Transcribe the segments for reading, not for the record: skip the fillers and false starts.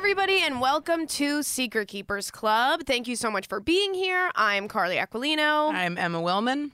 everybody, and welcome to Secret Keepers Club. Thank you so much for being here. I'm Carly Aquilino. I'm Emma Willman.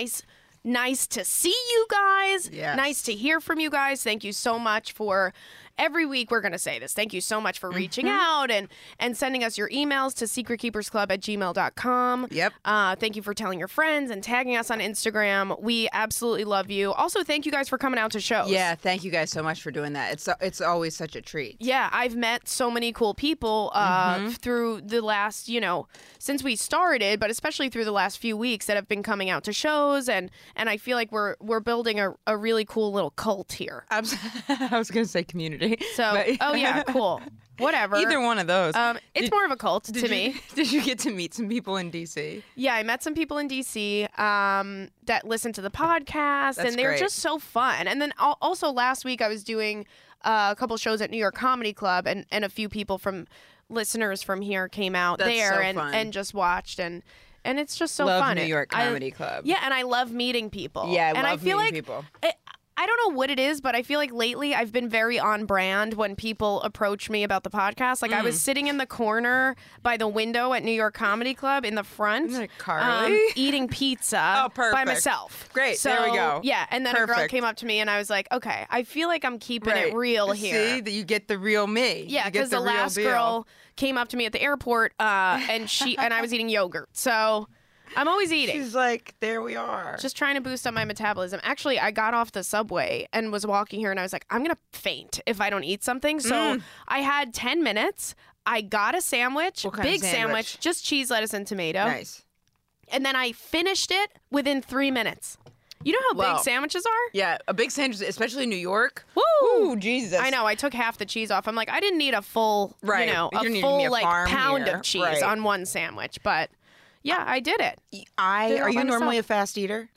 Nice to see you guys. Yes. Nice to hear from you guys. Thank you so much for every week we're going to say this. Thank you so much for reaching out and sending us your emails to secretkeepersclub@gmail.com. Yep. Thank you for telling your friends and tagging us on Instagram. We absolutely love you. Also, thank you guys for coming out to shows. Yeah, thank you guys so much for doing that. It's always such a treat. Yeah, I've met so many cool people through the last, since we started, but especially through the last few weeks that have been coming out to shows, and I feel like we're building a really cool little cult here. I was going to say community. So, but... oh yeah, cool. Whatever. Either one of those. It's more of a cult to me. Did you get to meet some people in D.C.? Yeah, I met some people in D.C. That listen to the podcast, and they were just so fun. And then also last week I was doing a couple shows at New York Comedy Club, and a few people from listeners from here came out there and just watched, and it's just so fun. New York Comedy Club. Yeah, and I love meeting people. Yeah, I love feel meeting like people. I don't know what it is, but I feel like lately I've been very on brand when people approach me about the podcast. Like I was sitting in the corner by the window at New York Comedy Club in the front, Carly? eating pizza by myself. Great, so, there we go. Yeah, and then a girl came up to me and I was like, okay, I feel like I'm keeping it real here. See, that you get the real me. Yeah, because the last girl came up to me at the airport and I was eating yogurt. So I'm always eating. She's like, there we are. Just trying to boost up my metabolism. Actually, I got off the subway and was walking here and I was like, I'm going to faint if I don't eat something. So I had 10 minutes. I got a sandwich, What kind big of sandwich? just cheese, lettuce, and tomato. Nice. And then I finished it within 3 minutes. You know how big sandwiches are? Yeah, a big sandwich, especially in New York. Woo! Ooh, Jesus. I know. I took half the cheese off. I'm like, I didn't need a full, You don't need to be a farm pound here. of cheese on one sandwich. But yeah, I did it. Are you normally a fast eater?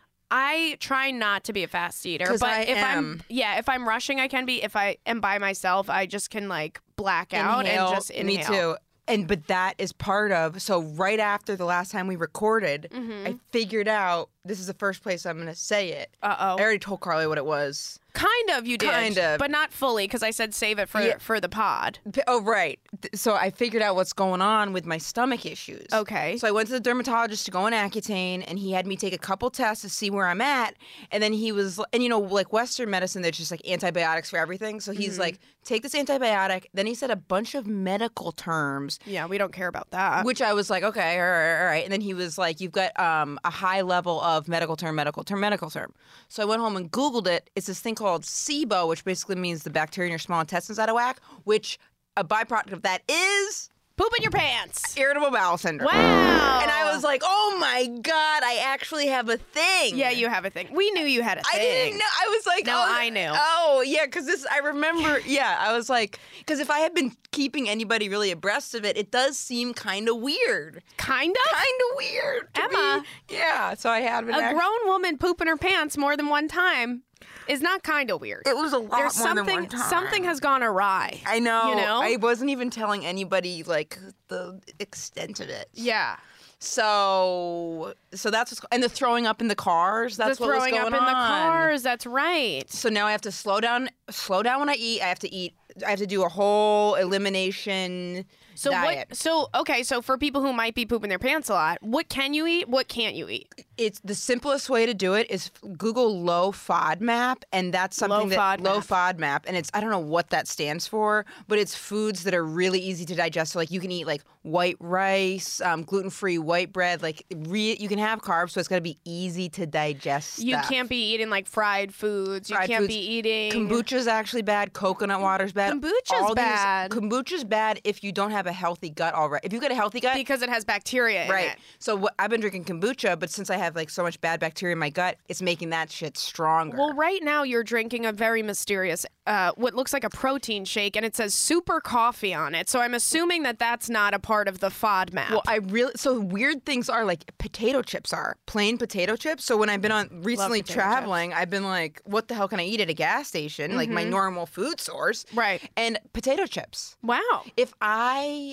I try not to be a fast eater, but if I'm rushing, I can be. If I am by myself, I just can black out and just inhale. Me too. But that is part of. So right after the last time we recorded, I figured out this is the first place I'm going to say it. I already told Carly what it was. Kind of, you did. Kind of. But not fully, because I said save it for the pod. Oh, right. So I figured out what's going on with my stomach issues. Okay. So I went to the dermatologist to go on Accutane, and he had me take a couple tests to see where I'm at. And then he was, and Western medicine, there's just antibiotics for everything. So he's like, take this antibiotic. Then he said a bunch of medical terms. Yeah, we don't care about that. Which I was like, okay, all right. And then he was like, you've got a high level of medical term. So I went home and Googled it. It's this thing called SIBO, which basically means the bacteria in your small intestines out of whack, which a byproduct of that is poop in your pants. Irritable bowel syndrome. Wow. And I was like, oh my God, I actually have a thing. Yeah, you have a thing. We knew you had a thing. I didn't know. I was like, no, I knew. Oh, yeah, because I remember, I was like, because if I had been keeping anybody really abreast of it, it does seem kind of weird. Kind of? Kind of weird. Emma. Yeah, so I had a grown woman pooping her pants more than one time is not kind of weird. It was a lot more than one time. Something has gone awry. I know. You know? I wasn't even telling anybody the extent of it. Yeah. So that's what's, and the throwing up in the cars. That's what was going on. The throwing up in the cars. That's right. So now I have to slow down when I eat. I have to do a whole elimination diet. So for people who might be pooping their pants a lot, what can you eat? What can't you eat? It's the simplest way to do it is Google low FODMAP, and that's something low FODMAP, and it's, I don't know what that stands for, but it's foods that are really easy to digest. So you can eat white rice, gluten-free white bread, you can have carbs, so it's got to be easy to digest stuff. You can't be eating fried foods. You can't be eating kombucha's actually bad. Coconut water's bad. Kombucha's bad if you don't have a healthy gut already. If you've got a healthy gut, because it has bacteria in it. So I've been drinking kombucha, but since I have so much bad bacteria in my gut, it's making that shit stronger. Well, right now you're drinking a very mysterious, what looks like a protein shake, and it says super coffee on it. So I'm assuming that that's not a part of the FODMAP. Well, so weird things are potato chips are plain potato chips. So when I've been on recently traveling, I've been like, what the hell can I eat at a gas station? My normal food source. Right. And potato chips. Wow. If I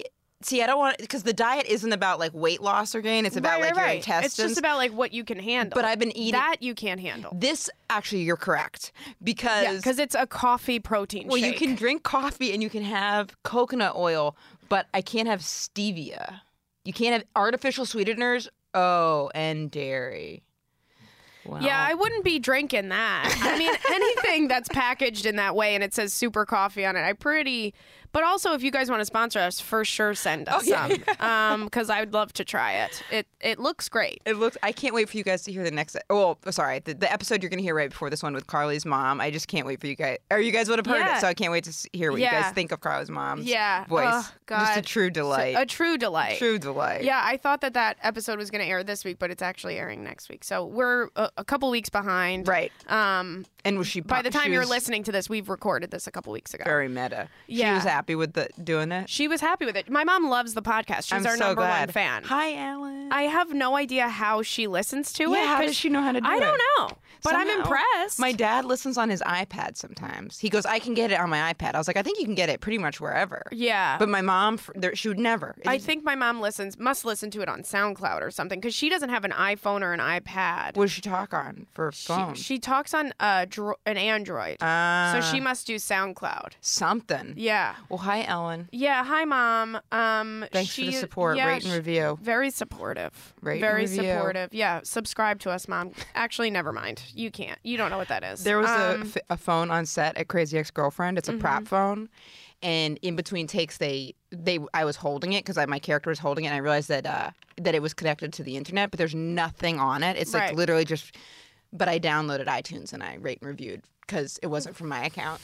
See, I don't want, because the diet isn't about like weight loss or gain. It's about your intestines. It's just about like what you can handle. But I've been eating that you can't handle. This actually, you're correct, because it's a coffee protein shake. Well, you can drink coffee and you can have coconut oil, but I can't have stevia. You can't have artificial sweeteners. Oh, and dairy. Wow. Yeah, I wouldn't be drinking that. I mean, anything that's packaged in that way and it says super coffee on it, but also if you guys want to sponsor us, for sure send us some. Because I would love to try it. It looks great. I can't wait for you guys to hear the next, the episode you're going to hear right before this one with Carly's mom. I just can't wait for you guys, or you guys would have heard it, so I can't wait to hear what you guys think of Carly's mom's voice. Oh, God. Just a true delight. A true delight. True delight. Yeah, I thought that episode was going to air this week, but it's actually airing next week. So we're a couple weeks behind. Right. And was she? By the time you're listening to this, we've recorded this a couple weeks ago. Very meta. Yeah. She was happy with doing it. She was happy with it. My mom loves the podcast. She's our number one fan. Hi, Ellen. I have no idea how she listens to it. How does she know how to do it? I don't know. But somehow, I'm impressed. My dad listens on his iPad sometimes. He goes, I can get it on my iPad. I was like, I think you can get it pretty much wherever. Yeah. But my mom, she would never. I think my mom must listen to it on SoundCloud or something, because she doesn't have an iPhone or an iPad. What does she talk on for phone? She talks on an Android. So she must do SoundCloud. Something. Yeah. Well, hi, Ellen. Yeah, hi, Mom. Thanks for the support. Rate and review. Very supportive. Very supportive. Yeah, subscribe to us, Mom. Actually, never mind. You can't. You don't know what that is. There was a phone on set at Crazy Ex-Girlfriend. It's a prop phone. And in between takes, I was holding it because my character was holding it, and I realized that it was connected to the internet, but there's nothing on it. It's like literally just. But I downloaded iTunes and I rate and reviewed because it wasn't from my account.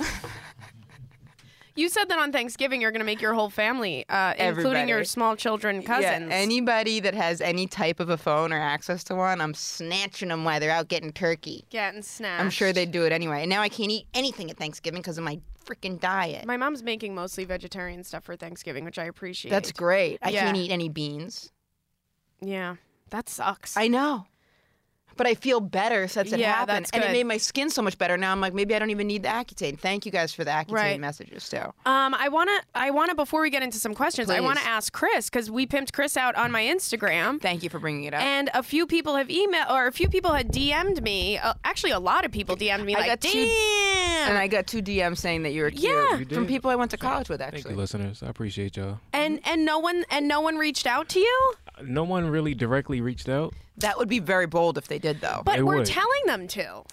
You said that on Thanksgiving you're going to make your whole family, including your small children cousins. Yeah, anybody that has any type of a phone or access to one, I'm snatching them while they're out getting turkey. Getting snatched. I'm sure they'd do it anyway. And now I can't eat anything at Thanksgiving because of my freaking diet. My mom's making mostly vegetarian stuff for Thanksgiving, which I appreciate. That's great. I can't eat any beans. Yeah, that sucks. I know. But I feel better since it happened. That's good. And it made my skin so much better. Now I'm like, maybe I don't even need the Accutane. Thank you guys for the Accutane messages, too. I wanna, before we get into some questions, I want to ask Chris, because we pimped Chris out on my Instagram. Thank you for bringing it up. And a few people have a few people had DM'd me. Actually, a lot of people DM'd me damn! And I got 2 DMs saying that you were cute. Yeah. You from people I went to college with, actually. Thank you, listeners. I appreciate y'all. And no one reached out to you? No one really directly reached out. That would be very bold if they did, though. But we're telling them to.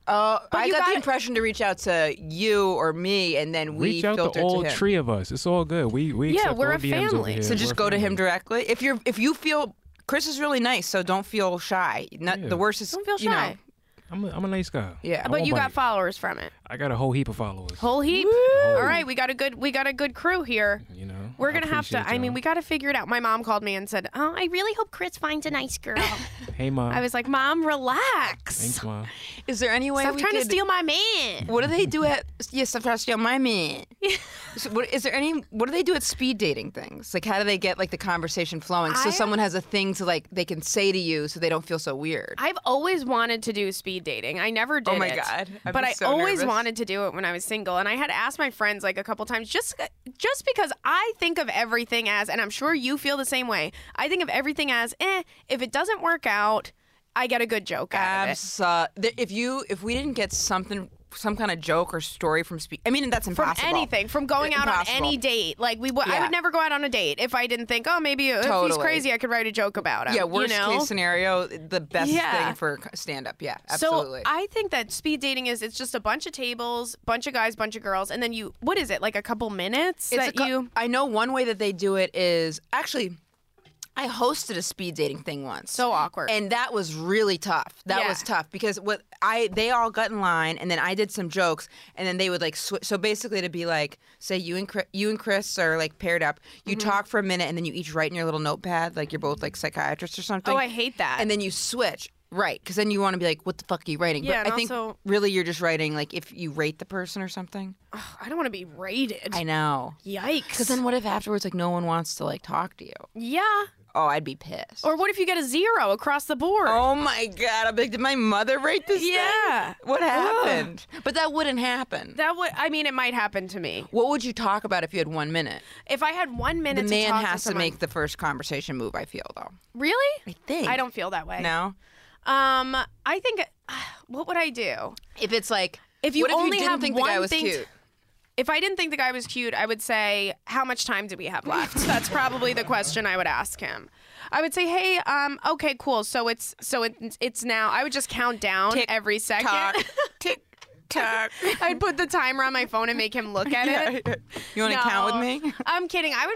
I got the impression to reach out to you or me, and then we filter to him. Reach out to all 3 of us. It's all good. We accept we're all a DMs family. over here. So just go to him directly. If you feel Chris is really nice, so don't feel shy. The worst is don't feel shy. I'm a nice guy. Yeah, but you got followers from it. I got a whole heap of followers. Whole heap. All right, we got a good crew here. You know, we're gonna have to. I mean, we got to figure it out. My mom called me and said, "Oh, I really hope Chris finds a nice girl." Hey, Mom. I was like, "Mom, relax." Thanks, Mom. Is there any way stop trying to steal my man? What do they do at? Yes, stop trying to steal my man. So what do they do at speed dating things? Like, how do they get like the conversation flowing so someone has a thing to like they can say to you so they don't feel so weird? I've always wanted to do speed dating. I never did. Oh my God! But I always wanted to do it when I was single, and I had asked my friends like a couple times, just because I think of everything as, and I'm sure you feel the same way. I think of everything as, if it doesn't work out, I get a good joke out of it. If we didn't get some kind of joke or story from speed. I mean, that's impossible. From anything, from going out on any date. Like I would never go out on a date if I didn't think, oh, maybe if he's crazy, I could write a joke about him. Yeah, worst case scenario, the best thing for stand-up. Yeah, absolutely. So I think that speed dating it's just a bunch of tables, bunch of guys, bunch of girls, and then what is it, like a couple minutes I know one way that they do it is, actually, I hosted a speed dating thing once. So awkward. And that was really tough. That was tough because they all got in line, and then I did some jokes, and then they would like switch. So basically to be like, say you and Chris are like paired up. You talk for a minute, and then you each write in your little notepad like you're both like psychiatrists or something. Oh, I hate that. And then you switch. Right, because then you want to be like, what the fuck are you writing? Yeah, but I think really you're just writing like if you rate the person or something. Ugh, I don't want to be rated. I know. Yikes. Because then what if afterwards like no one wants to like talk to you? Yeah. Oh, I'd be pissed. Or what if you get a 0 across the board? Oh my God! I'm like, did my mother write this? Yeah. Thing? What happened? But that wouldn't happen. It might happen to me. What would you talk about if you had 1 minute? If I had 1 minute to talk to someone. The man has to make the first conversation move, I feel, though. Really? I think. I don't feel that way. No? I think, what would I do? If it's like, if you only have think one the guy was thing cute? If I didn't think the guy was cute, I would say, how much time do we have left? That's probably the question I would ask him. I would say, hey, okay, cool. So it's now. I would just count down every second. Tick tock. I'd put the timer on my phone and make him look at it. You want to count with me? I'm kidding. I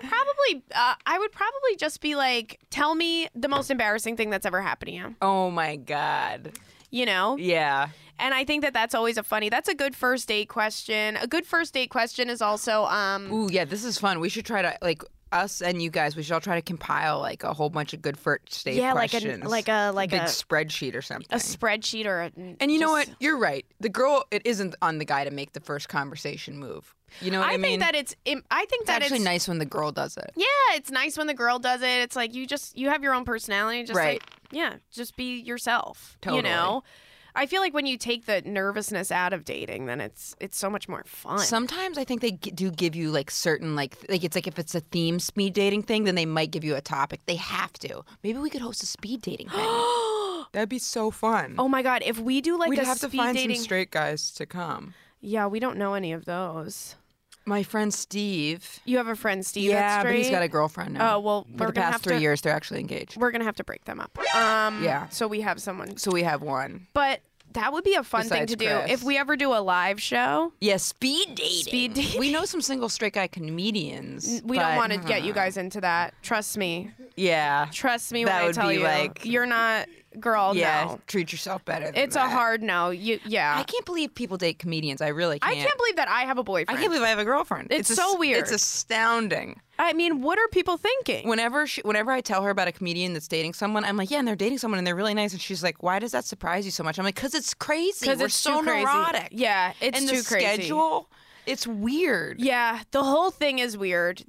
would probably just be like, tell me the most embarrassing thing that's ever happened to you. Oh my God. You know? Yeah. And I think that's always that's a good first date question. A good first date question is also Ooh, yeah, this is fun. We should try to us and you guys, we should all try to compile like a whole bunch of good first date questions. like a big spreadsheet or something. A spreadsheet or And you know what? You're right. The girl, it isn't on the guy to make the first conversation move. You know what I mean? I think that it's actually nice when the girl does it. Yeah, it's nice when the girl does it. It's like you have your own personality. Just right. Just be yourself. Totally. You know? I feel like when you take the nervousness out of dating, then it's so much more fun. Sometimes I think they do give you like certain like it's like if it's a theme speed dating thing, then they might give you a topic. They have to. Maybe we could host a speed dating thing. That'd be so fun. Oh my God, if we do we'd a have speed to find dating... some straight guys to come. Yeah, we don't know any of those. My friend Steve. You have a friend Steve? Yeah, that's straight? But he's got a girlfriend now. Oh well, for the past 3 years, they're actually engaged. We're gonna have to break them up. Yeah. So we have someone. So we have one. But that would be a fun thing to do if we ever do a live show. Yeah, speed dating. Speed dating. We know some single straight guy comedians. We don't want to get you guys into that. Trust me. Yeah. Trust me when I tell you. You're not, girl. Yeah. No. Treat yourself better. It's a hard no. Yeah. I can't believe people date comedians. I really can't. I can't believe that I have a boyfriend. I can't believe I have a girlfriend. It's so weird. It's astounding. I mean, what are people thinking? Whenever I tell her about a comedian that's dating someone, I'm like, yeah, and they're dating someone and they're really nice. And she's like, why does that surprise you so much? I'm like, because it's crazy. Because it's so neurotic. Yeah, it's too crazy. And the schedule, it's weird. Yeah, the whole thing is weird.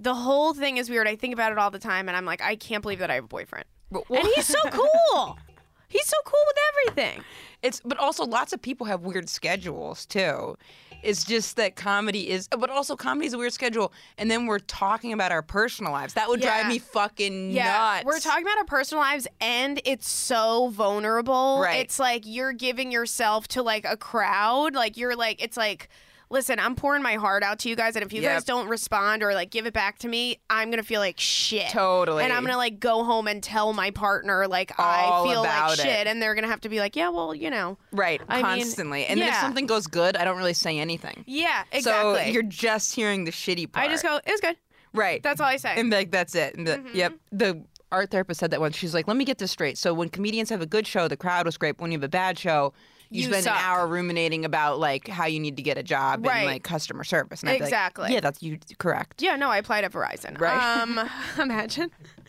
I think about it all the time, and I'm like, I can't believe that I have a boyfriend. And he's so cool. He's so cool with everything. But also lots of people have weird schedules too. It's just that comedy is a weird schedule. And then we're talking about our personal lives. That would drive me fucking nuts. We're talking about our personal lives and it's so vulnerable. Right. It's like you're giving yourself to like a crowd. Like it's like, listen, I'm pouring my heart out to you guys, and if you guys don't respond or like give it back to me, I'm gonna feel like shit. Totally. And I'm gonna like go home and tell my partner like I feel like shit, and they're gonna have to be like, yeah, well, you know. Right. Constantly. And then if something goes good, I don't really say anything. Yeah, exactly. So you're just hearing the shitty part. I just go, it was good. Right. That's all I say. And like that's it. And yep. The art therapist said that once. She's like, let me get this straight. So when comedians have a good show, the crowd was great. But when you have a bad show, you spend an hour ruminating about like how you need to get a job and like customer service. And I'd be like, yeah, that's correct. Yeah, no, I applied at Verizon. Right. Imagine.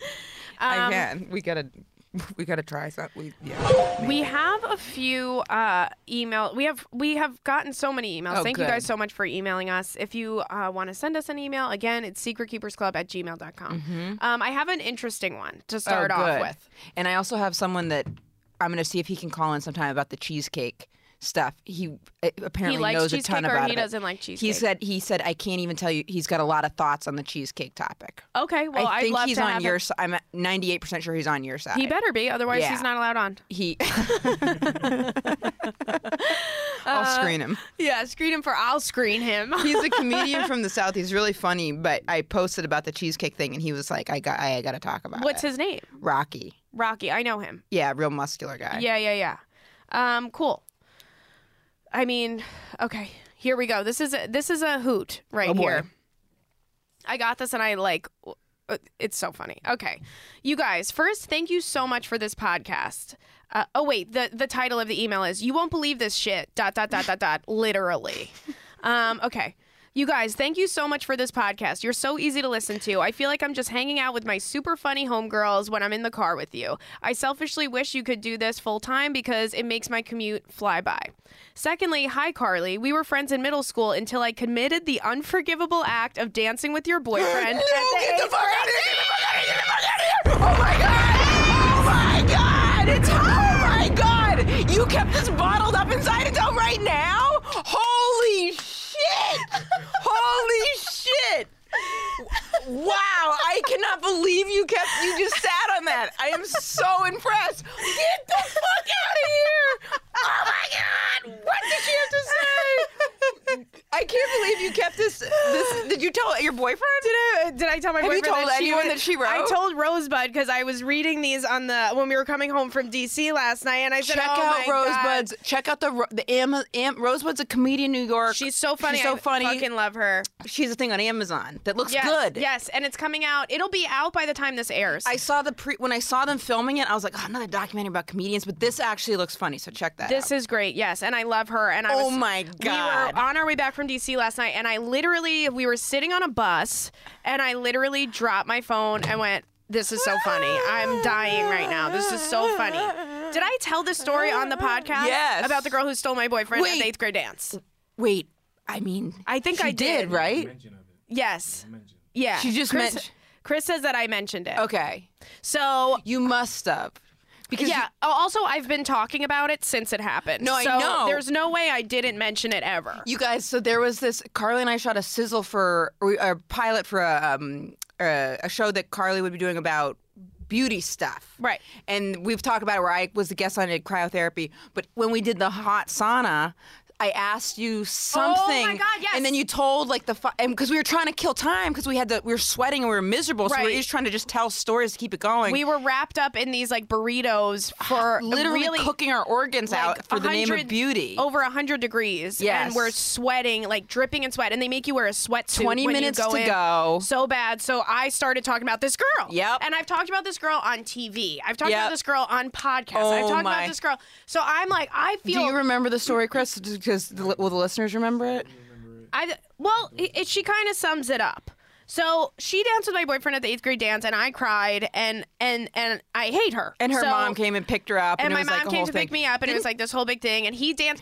I can. We gotta try something. We have a few email. We have gotten so many emails. Thank you guys so much for emailing us. If you want to send us an email, again, it's secretkeepersclub@gmail.com. I have an interesting one to start off with. And I also have someone that I'm going to see if he can call in sometime about the cheesecake stuff. He apparently knows a ton about it. He doesn't like cheesecake. He said I can't even tell you. He's got a lot of thoughts on the cheesecake topic. Okay, well, I think I'd love he's to on have your side. I'm 98% sure he's on your side. He better be, otherwise he's not allowed on. I'll screen him. Yeah, I'll screen him. He's a comedian from the South. He's really funny, but I posted about the cheesecake thing, and he was like, I got to talk about it. What's his name? Rocky, I know him. Yeah, real muscular guy. Yeah. Cool. I mean, okay, here we go. This is a hoot right here. I got this and I like, it's so funny. Okay, you guys, first, thank you so much for this podcast. The title of the email is, you won't believe this shit, ... literally. Okay. You guys, thank you so much for this podcast. You're so easy to listen to. I feel like I'm just hanging out with my super funny homegirls when I'm in the car with you. I selfishly wish you could do this full time because it makes my commute fly by. Secondly, hi, Carly. We were friends in middle school until I committed the unforgivable act of dancing with your boyfriend. Get the fuck out of here! Oh my God! Oh my God! Oh my God! You kept this bottled up inside until right now? Holy shit! Holy shit! Wow, I cannot believe you just sat on that. I am so impressed. Get the fuck out of here! Oh my God! What did she have to say? I can't believe you kept this. Did you tell your boyfriend? Did I tell my boyfriend? Have you told anyone that she wrote? I told Rosebud because I was reading these when we were coming home from DC last night, and I said, check out Rosebud's. God. Check out Rosebud's a comedian in New York. She's so funny. I fucking love her. She's a thing on Amazon that looks good. Yes, and it's coming out. It'll be out by the time this airs. I saw when I saw them filming it, I was like, oh, another documentary about comedians, but this actually looks funny. So check that out. This is great. Yes, and I love her. And oh my God, we were on our way back from DC last night, and we were sitting on a bus, and I literally dropped my phone and went, this is so funny. I'm dying right now. This is so funny. Did I tell this story on the podcast? Yes. About the girl who stole my boyfriend at the 8th grade dance? Wait, I think I did, right? Yes. Yeah. She just mentioned. Chris says that I mentioned it. Okay. So. You must have. Because also, I've been talking about it since it happened. No, I know. There's no way I didn't mention it ever. You guys, so there was this, Carly and I shot a pilot for a show that Carly would be doing about beauty stuff. Right. And we've talked about it where I was the guest on it, cryotherapy. But when we did the hot sauna, I asked you something. Oh my God, yes. And then you told because we were trying to kill time because we were sweating and we were miserable. So we were just trying to just tell stories to keep it going. We were wrapped up in these burritos for literally cooking our organs out for the name of beauty. Over 100 degrees. Yes. And we're sweating, dripping in sweat. And they make you wear a sweatsuit 20 minutes to go. So bad. So I started talking about this girl. Yep. And I've talked about this girl on TV. I've talked about this girl on podcasts. I've talked about this girl. So I'm like, I feel. Do you remember the story, Chris? Because will the listeners remember it? She kind of sums it up. So she danced with my boyfriend at the 8th grade dance, and I cried, and I hate her. And her mom came and picked her up, and my it was mom came to pick me up, and it was this whole big thing. And he danced.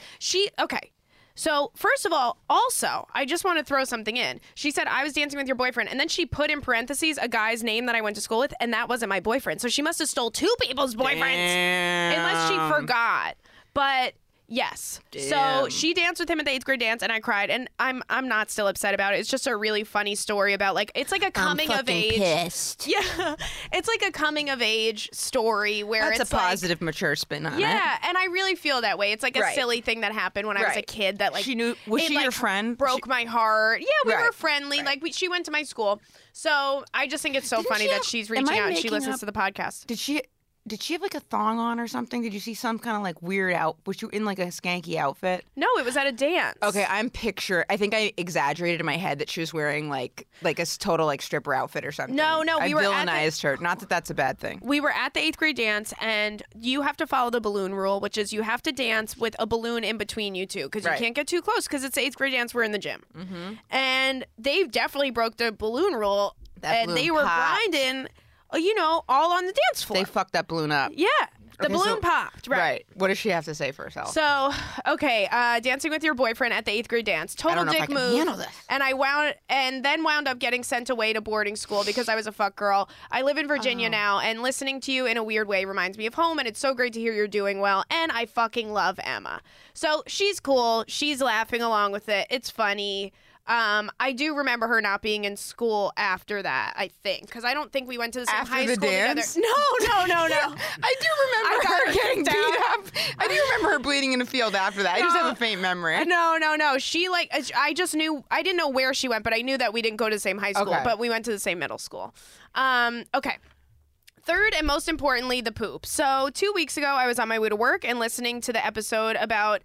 So first of all, also, I just want to throw something in. She said I was dancing with your boyfriend, and then she put in parentheses a guy's name that I went to school with, and that wasn't my boyfriend. So she must have stole two people's boyfriends, unless she forgot. But. Yes. Damn. So she danced with him at the 8th grade dance, and I cried, and I'm not still upset about it. It's just a really funny story about it's like a coming of age. Pissed. Yeah, it's like a coming of age story where that's it's a positive, mature spin on it. Yeah, and I really feel that way. It's like a silly thing that happened when I was a kid that she knew. Was she your friend? Broke my heart. Yeah, we were friendly. Right. She went to my school, so I just think it's so funny that she's reaching out and she listens to the podcast. Did she have a thong on or something? Did you see some kind of weird was you in a skanky outfit? No, it was at a dance. Okay, I think I exaggerated in my head that she was wearing like a total stripper outfit or something. No, I villainized her. Not that that's a bad thing. We were at the 8th grade dance, and you have to follow the balloon rule, which is you have to dance with a balloon in between you two because you can't get too close because it's the 8th grade dance. We're in the gym, and they definitely broke the balloon rule, and they were grinding. All on the dance floor. They fucked that balloon up. Yeah. The balloon popped. Right. What does she have to say for herself? So, okay, dancing with your boyfriend at the 8th grade dance. Total dick move. Handle this. And I wound up getting sent away to boarding school because I was a fuck girl. I live in Virginia now, and listening to you in a weird way reminds me of home, and it's so great to hear you're doing well. And I fucking love Emma. So she's cool. She's laughing along with it. It's funny. I do remember her not being in school after that, I think, because I don't think we went to the same high school dance? together. No. I do remember her getting beat up. I do remember her bleeding in the field after that. I just have a faint memory. No. She I just knew, I didn't know where she went, but I knew that we didn't go to the same high school, but we went to the same middle school. Okay. Third and most importantly, the poop. So 2 weeks ago, I was on my way to work and listening to the episode about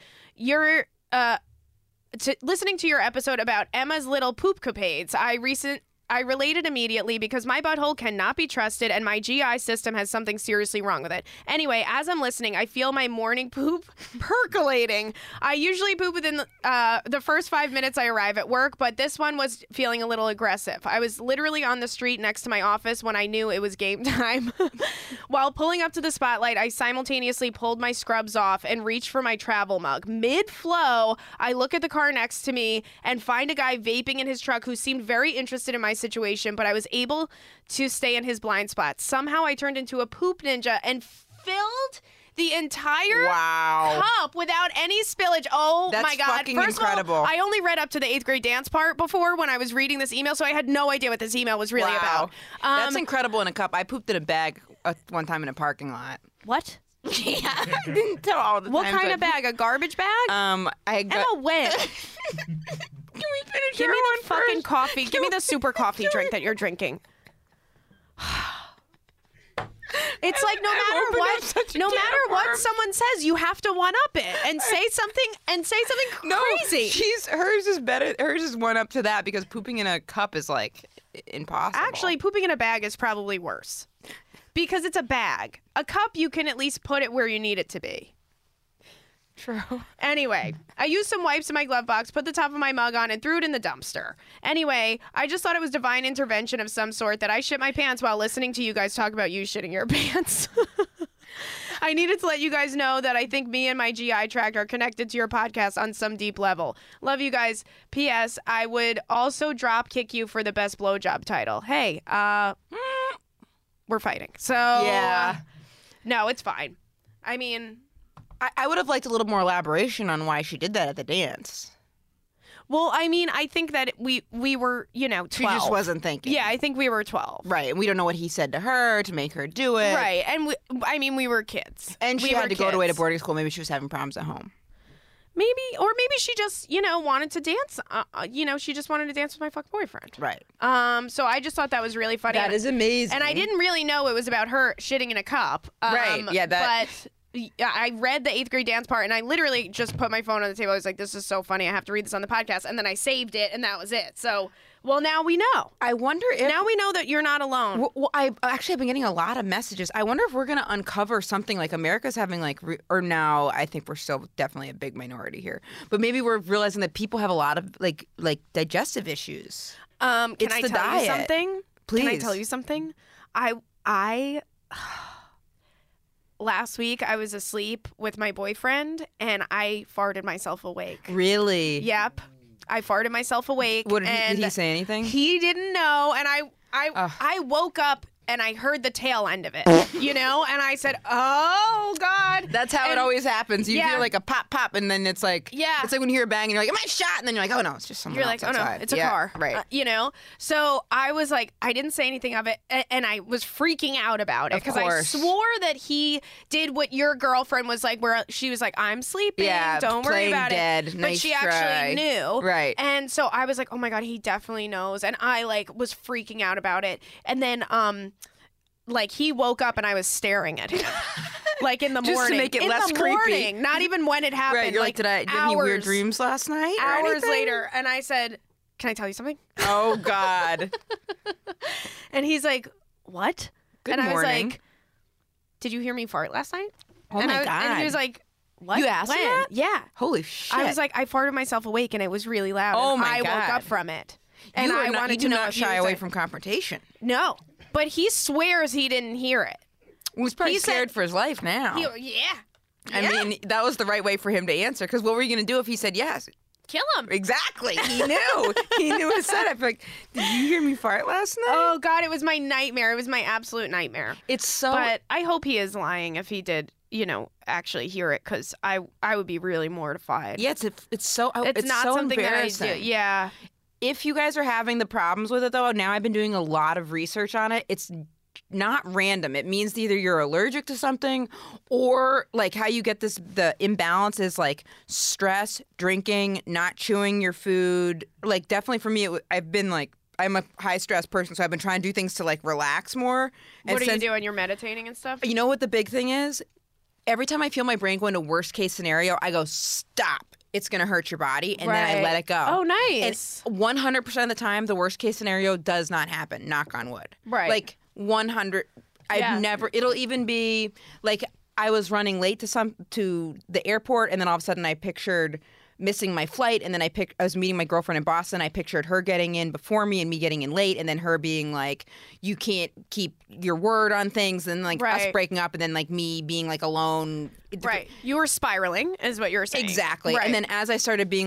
listening to your episode about Emma's little poop capades. I related immediately because my butthole cannot be trusted and my GI system has something seriously wrong with it. Anyway, as I'm listening, I feel my morning poop percolating. I usually poop within the first 5 minutes I arrive at work, but this one was feeling a little aggressive. I was literally on the street next to my office when I knew it was game time. While pulling up to the spotlight, I simultaneously pulled my scrubs off and reached for my travel mug. Mid-flow, I look at the car next to me and find a guy vaping in his truck who seemed very interested in my situation, but I was able to stay in his blind spot. Somehow I turned into a poop ninja and filled the entire cup without any spillage. Oh, that's my God. Fucking First incredible. Of all, I only read up to the 8th grade dance part before when I was reading this email, so I had no idea what this email was really about. That's incredible in a cup. I pooped in a bag one time in a parking lot. What? Yeah, I didn't tell all the What time. kind of bag? A garbage bag? I got... Emma, when? Can we finish Give me the fucking first? coffee. Give me the super coffee drink that you're drinking. It's like no matter what someone says, you have to one up it and say something crazy. Hers is better. Hers is one up to that because pooping in a cup is like impossible. Actually, pooping in a bag is probably worse because it's a bag. A cup, you can at least put it where you need it to be. True. Anyway, I used some wipes in my glove box, put the top of my mug on, and threw it in the dumpster. Anyway, I just thought it was divine intervention of some sort that I shit my pants while listening to you guys talk about you shitting your pants. I needed to let you guys know that I think me and my GI tract are connected to your podcast on some deep level. Love you guys. P.S. I would also drop kick you for the best blowjob title. Hey, we're fighting. So, yeah. No, it's fine. I mean... I would have liked a little more elaboration on why she did that at the dance. Well, I mean, I think that we were, 12. She just wasn't thinking. Yeah, I think we were 12. Right, and we don't know what he said to her to make her do it. Right, and we were kids. And she had to go away to boarding school. Maybe she was having problems at home. Maybe she just, wanted to dance. She just wanted to dance with my fuck boyfriend. Right. So I just thought that was really funny. That is amazing. And I didn't really know it was about her shitting in a cup. Right, yeah, But... I read the 8th grade dance part and I literally just put my phone on the table. I was like, this is so funny. I have to read this on the podcast. And then I saved it and that was it. So, well, now we know. I wonder if... Now we know that you're not alone. Well, I've been getting a lot of messages. I wonder if we're going to uncover something like America's having or now I think we're still definitely a big minority here. But maybe we're realizing that people have a lot of like digestive issues. Can I tell you something? Please. Can I tell you something? I last week, I was asleep with my boyfriend, and I farted myself awake. Really? Yep. I farted myself awake. Did he say anything? He didn't know, and I woke up, and I heard the tail end of it, and I said, oh, God. That's how it always happens. You hear like a pop, pop, and then it's like, it's like when you hear a bang, and you're like, am I shot? And then you're like, oh, no, it's just someone else outside. Oh, no, it's a car. Right. So I was like, I didn't say anything of it, and I was freaking out about it because I swore that he did what your girlfriend was like, where she was like, I'm sleeping, don't worry about dead. it. Nice but she try. actually knew. Right. And so I was like, oh my God, he definitely knows. And I was freaking out about it. And then, he woke up and I was staring at him. In the morning. Just to make it less creepy. Morning, not even when it happened. Right, you're like, did you have any weird dreams last night? Hours later. And I said, can I tell you something? Oh, God. And he's like, what? Good morning. I was like, did you hear me fart last night? Oh, my God. And he was like, what? You asked when? him that? Yeah. Holy shit. I was like, I farted myself awake and it was really loud. Oh, my God. God. I woke up from it. And I wanted to know not if shy he was away from confrontation. No. But he swears he didn't hear it. Well, he's probably scared for his life now. I mean, that was the right way for him to answer. Because what were you going to do if he said yes? Kill him. Exactly. He knew. He knew his setup. Like, did you hear me fart last night? Oh, God, it was my nightmare. It was my absolute nightmare. It's so... But I hope he is lying if he did, actually hear it. Because I would be really mortified. Yeah, it's so It's not so something embarrassing. that I do. Yeah. If you guys are having the problems with it, though, now I've been doing a lot of research on it. It's not random. It means either you're allergic to something or how you get the imbalance is stress, drinking, not chewing your food. Definitely for me, I've been I'm a high stress person, so I've been trying to do things to relax more. What are you doing? You're meditating and stuff? You know what the big thing is? Every time I feel my brain go into worst case scenario, I go, stop. It's going to hurt your body, and then I let it go. Oh, nice. And 100% of the time, the worst case scenario does not happen, knock on wood. Right. 100. I've never, it'll even be, I was running late to the airport, and then all of a sudden I pictured missing my flight, and then I was meeting my girlfriend in Boston. I pictured her getting in before me and me getting in late, and then her being like, you can't keep your word on things, and us breaking up, and then me being alone. Right. You were spiraling is what you were saying. Exactly. Right. And then as I started being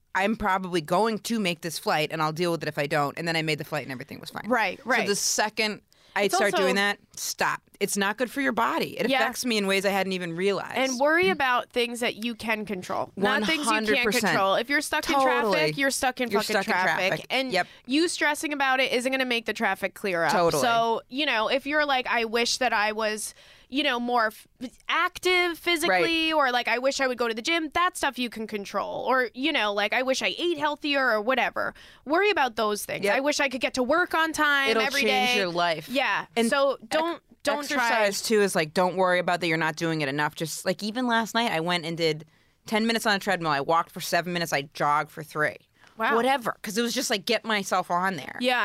I'm probably going to make this flight, and I'll deal with it if I don't. And then I made the flight, and everything was fine. Right. So the second I start doing that, stop. It's not good for your body. It affects me in ways I hadn't even realized. And worry about things that you can control, not things you can't control. If you're stuck in traffic, you're stuck in fucking traffic. And you stressing about it isn't going to make the traffic clear up. Totally. So, if you're like, I wish that I was, more active physically, or like, I wish I would go to the gym, that stuff you can control. Or, like, I wish I ate healthier or whatever. Worry about those things. I wish I could get to work on time every day. It'll change your life. Yeah. And so don't exercise try. too is like, don't worry about that you're not doing it enough. Just like even last night I went and did 10 minutes on a treadmill. I walked for 7 minutes. I jogged for 3. Wow. Whatever. Because it was just like, get myself on there. Yeah,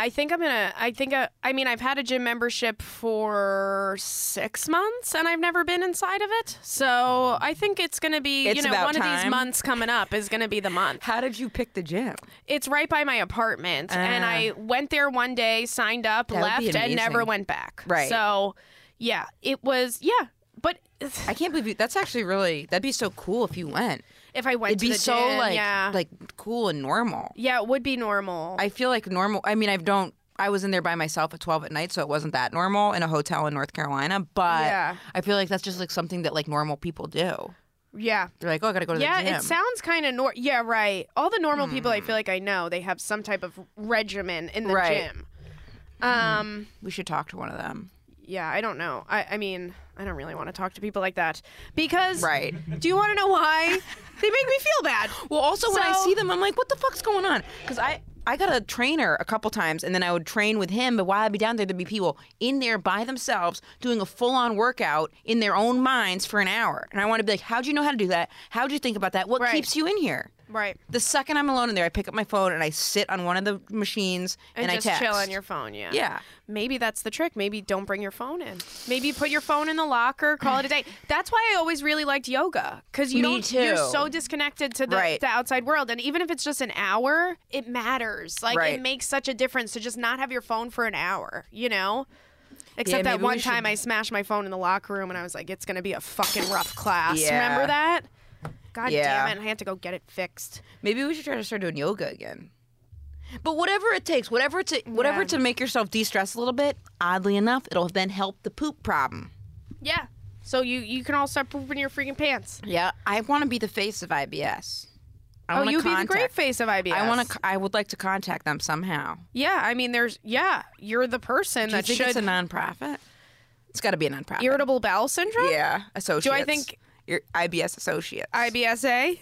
I've had a gym membership for 6 months and I've never been inside of it. So I think it's going to be, one of these months coming up is going to be the month. How did you pick the gym? It's right by my apartment. And I went there one day, signed up, left, and never went back. Right. So, yeah, it was, but I can't believe that's actually really, that'd be so cool if you went. If I went to the gym, it'd be so like cool and normal. Yeah, it would be normal. I feel like normal. I mean, I was in there by myself at 12 at night, so it wasn't that normal in a hotel in North Carolina. But I feel like that's just like something that like normal people do. Yeah. They're like, oh, I got to go to the gym. Yeah, it sounds kind of yeah, right. All the normal people I feel like I know, they have some type of regimen in the gym. We should talk to one of them. Yeah, I don't know. I mean, I don't really want to talk to people like that because. Do you want to know why? They make me feel bad. Well, also when I see them, I'm like, what the fuck's going on? Because I got a trainer a couple times, and then I would train with him. But while I'd be down there, there'd be people in there by themselves doing a full-on workout in their own minds for an hour. And I want to be like, how'd you know how to do that? How'd you think about that? What keeps you in here? Right. The second I'm alone in there, I pick up my phone and I sit on one of the machines and I text. And just chill on your phone, Yeah. Maybe that's the trick. Maybe don't bring your phone in. Maybe put your phone in the locker, call it a day. That's why I always really liked yoga. Because you're so disconnected to the outside world. And even if it's just an hour, it matters. Like, it makes such a difference to just not have your phone for an hour, Except that one time I smashed my phone in the locker room and I was like, it's going to be a fucking rough class. Remember that? God damn it, I had to go get it fixed. Maybe we should try to start doing yoga again. But whatever it takes, whatever to make yourself de-stress a little bit, oddly enough, it'll then help the poop problem. Yeah. So you can all start pooping your freaking pants. Yeah. I want to be the face of IBS. You'd be the great face of IBS. I would like to contact them somehow. Yeah, I mean, you're the person that should. Do you think it's a nonprofit? It's got to be a nonprofit. Irritable bowel syndrome? Yeah, associates. Do I think... Your IBS associates. IBSA?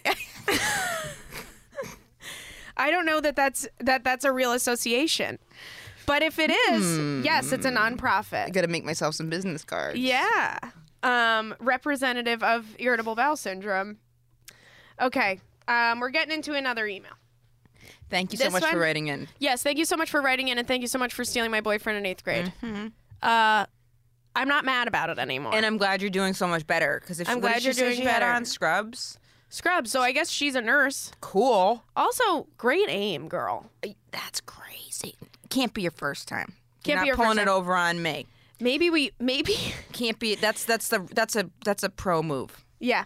I don't know that's a real association. But if it is, yes, it's a nonprofit. I got to make myself some business cards. Yeah. Representative of irritable bowel syndrome. Okay. We're getting into another email. Thank you so much for writing in. Yes, thank you so much for writing in, and thank you so much for stealing my boyfriend in 8th grade. I'm not mad about it anymore. And I'm glad you're doing so much better. Because I'm glad you're doing better. On Scrubs. So I guess she's a nurse. Cool. Also, great aim, girl. That's crazy. Can't be your first time. Can't be your first time. Pulling it over on me. Maybe can't be. That's a pro move. Yeah.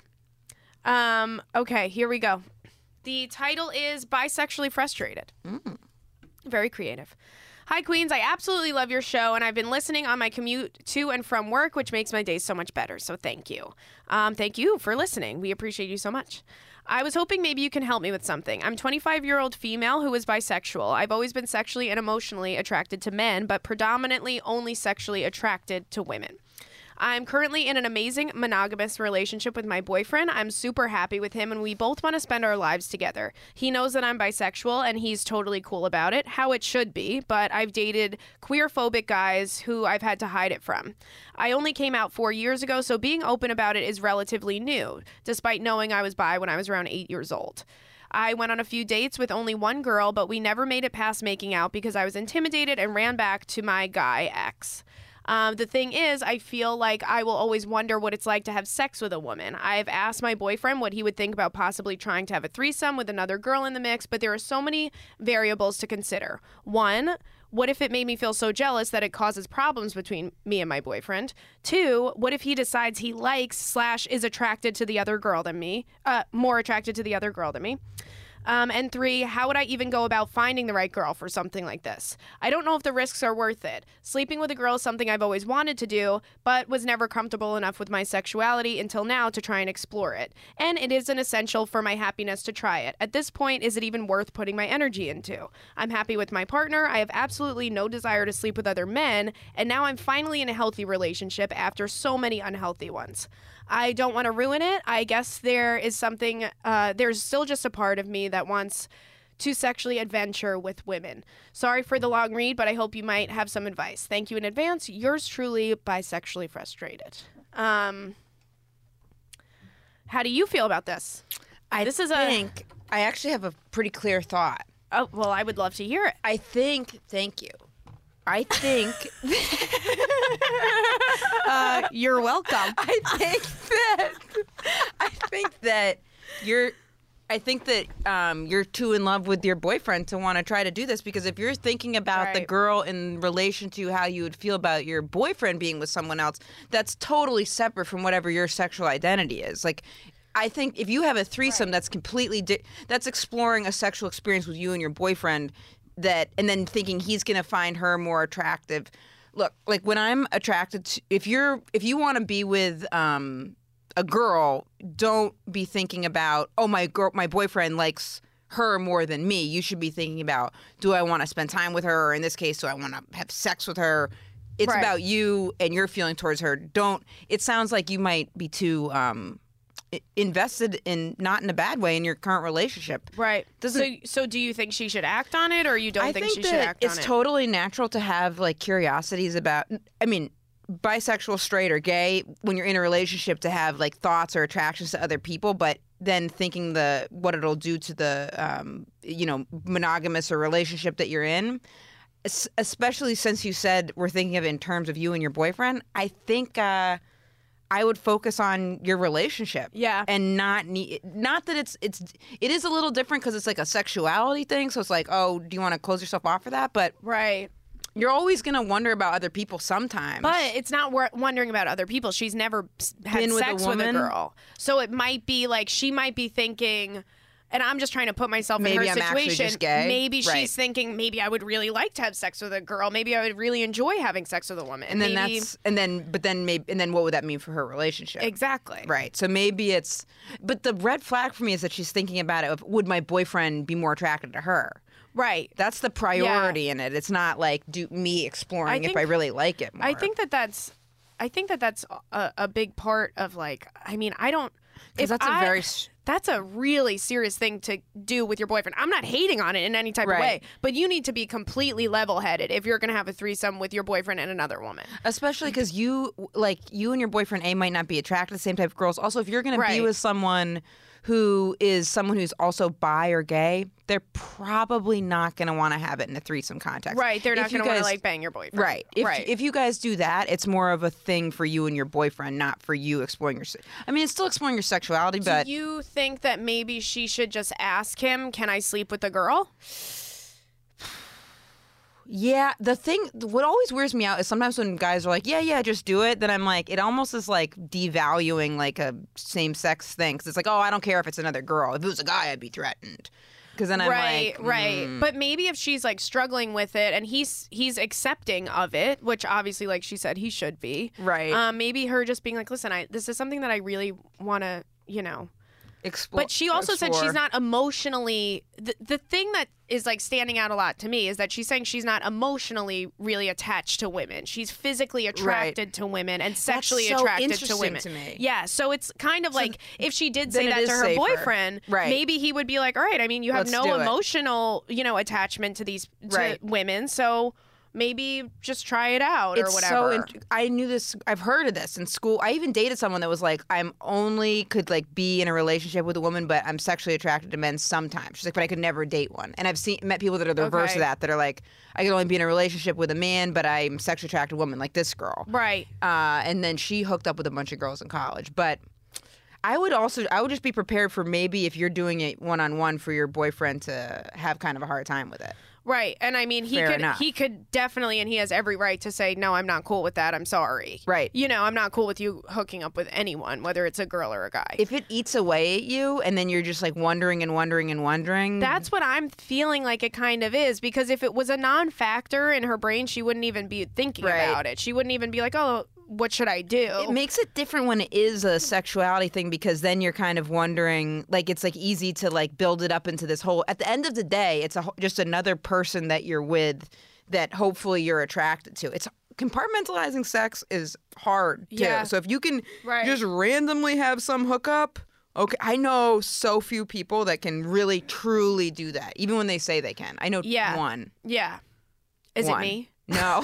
Okay, here we go. The title is Bisexually Frustrated. Very creative. Hi, Queens. I absolutely love your show, and I've been listening on my commute to and from work, which makes my days so much better, so thank you. Thank you for listening. We appreciate you so much. I was hoping maybe you can help me with something. I'm a 25-year-old female who is bisexual. I've always been sexually and emotionally attracted to men, but predominantly only sexually attracted to women. I'm currently in an amazing monogamous relationship with my boyfriend. I'm super happy with him, and we both want to spend our lives together. He knows that I'm bisexual, and he's totally cool about it, how it should be, but I've dated queer-phobic guys who I've had to hide it from. I only came out 4 years ago, so being open about it is relatively new, despite knowing I was bi when I was around 8 years old. I went on a few dates with only one girl, but we never made it past making out because I was intimidated and ran back to my guy ex. The thing is, I feel like I will always wonder what it's like to have sex with a woman. I've asked my boyfriend what he would think about possibly trying to have a threesome with another girl in the mix, but there are so many variables to consider. 1, what if it made me feel so jealous that it causes problems between me and my boyfriend? 2, what if he decides he likes / is attracted to the other girl than me, more attracted to the other girl than me? And 3, how would I even go about finding the right girl for something like this? I don't know if the risks are worth it. Sleeping with a girl is something I've always wanted to do, but was never comfortable enough with my sexuality until now to try and explore it. And it is an essential for my happiness to try it. At this point, is it even worth putting my energy into? I'm happy with my partner. I have absolutely no desire to sleep with other men, and now I'm finally in a healthy relationship after so many unhealthy ones. I don't want to ruin it. I guess there is something, there's still just a part of me that wants to sexually adventure with women. Sorry for the long read, but I hope you might have some advice. Thank you in advance. Yours truly, Bisexually Frustrated. How do you feel about this? I actually have a pretty clear thought. Oh, well, I would love to hear it. Thank you. I think you're welcome. I think that you're too in love with your boyfriend to want to try to do this, because if you're thinking about the girl in relation to how you would feel about your boyfriend being with someone else, that's totally separate from whatever your sexual identity is. Like, I think if you have a threesome that's completely that's exploring a sexual experience with you and your boyfriend, and then thinking he's going to find her more attractive. Look, like when I'm attracted to, if you want to be with a girl, don't be thinking about, oh, my boyfriend likes her more than me. You should be thinking about, do I want to spend time with her? Or in this case, do I want to have sex with her? It's about you and your feeling towards her. It sounds like you might be too invested in, not in a bad way, in your current relationship. Right. So do you think she should act on it, or you don't think she should act on it? It's totally natural to have like curiosities about, I mean, bisexual, straight, or gay, when you're in a relationship, to have like thoughts or attractions to other people, but then thinking what it'll do to the monogamous or relationship that you're in, especially since you said we're thinking of it in terms of you and your boyfriend. I think I would focus on your relationship. Yeah. And not that it is a little different because it's like a sexuality thing. So it's like, oh, do you want to close yourself off for that? But right. You're always going to wonder about other people sometimes. But it's not wondering about other people. She's never had sex with a girl. So it might be like, she might be thinking, and I'm just trying to put myself in her situation. Maybe I'm actually just gay. Maybe she's thinking, maybe I would really like to have sex with a girl. Maybe I would really enjoy having sex with a woman. And then what would that mean for her relationship? Exactly. Right. So maybe but the red flag for me is that she's thinking about it of, would my boyfriend be more attracted to her? Right. That's the priority in it. It's not like me exploring if I really like it more. I think that's a big part of, like, I mean, I don't. That's a really serious thing to do with your boyfriend. I'm not hating on it in any type of way, but you need to be completely level-headed if you're going to have a threesome with your boyfriend and another woman. Especially because you and your boyfriend might not be attracted to the same type of girls. Also, if you're going to be with someone who's also bi or gay, they're probably not going to want to have it in a threesome context. Right. They're not going to want to, like, bang your boyfriend. Right. If you guys do that, it's more of a thing for you and your boyfriend, not for you exploring it's still exploring your sexuality, but... Do you think that maybe she should just ask him, can I sleep with a girl? Yeah, what always wears me out is sometimes when guys are like, yeah, just do it, then I'm like, it almost is like devaluing like a same-sex thing. Because it's like, oh, I don't care if it's another girl. If it was a guy, I'd be threatened. Because then I'm like... Right. But maybe if she's like struggling with it and he's accepting of it, which obviously, like she said, he should be. Right. Maybe her just being like, listen, this is something that I really want to, explore. But she also said she's not emotionally... The thing that is like standing out a lot to me is that she's saying she's not emotionally really attached to women. She's physically attracted to women and sexually attracted to women. To me. Yeah, so it's kind of like if she did say that to her boyfriend, maybe he would be like, all right, I mean, you have no emotional, attachment to these women, so... maybe just try it out or whatever. I knew this. I've heard of this in school. I even dated someone that was like, I'm only could like be in a relationship with a woman, but I'm sexually attracted to men sometimes. She's like, but I could never date one. And I've met people that are the reverse of that are like, I could only be in a relationship with a man, but I'm sexually attracted to a woman, like this girl. Right. And then she hooked up with a bunch of girls in college. But I would just be prepared for maybe if you're doing it one-on-one for your boyfriend to have kind of a hard time with it. Right. And I mean, he could definitely, and he has every right to say, no, I'm not cool with that. I'm sorry. Right. You know, I'm not cool with you hooking up with anyone, whether it's a girl or a guy. If it eats away at you and then you're just like wondering and wondering and wondering. That's what I'm feeling like it kind of is, because if it was a non-factor in her brain, she wouldn't even be thinking about it. She wouldn't even be like, oh, what should I do? It makes it different when it is a sexuality thing, because then you're kind of wondering, like, it's like easy to like build it up into this whole, at the end of the day, it's just another person that you're with that hopefully you're attracted to. It's compartmentalizing sex is hard too. Yeah. So if you can just randomly have some hookup, okay, I know so few people that can really truly do that, even when they say they can. I know one. Yeah. Is it me? No.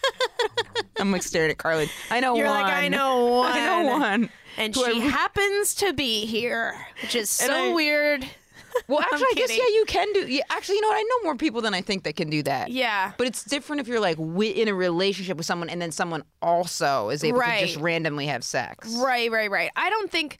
I'm like staring at Carly. I know You're one. You're like, I know one. I know one. And she happens to be here, which is so weird. Well, actually, I guess, you can do... Yeah, actually, you know what? I know more people than I think that can do that. Yeah. But it's different if you're, like, in a relationship with someone and then someone also is able to just randomly have sex. Right. I don't think...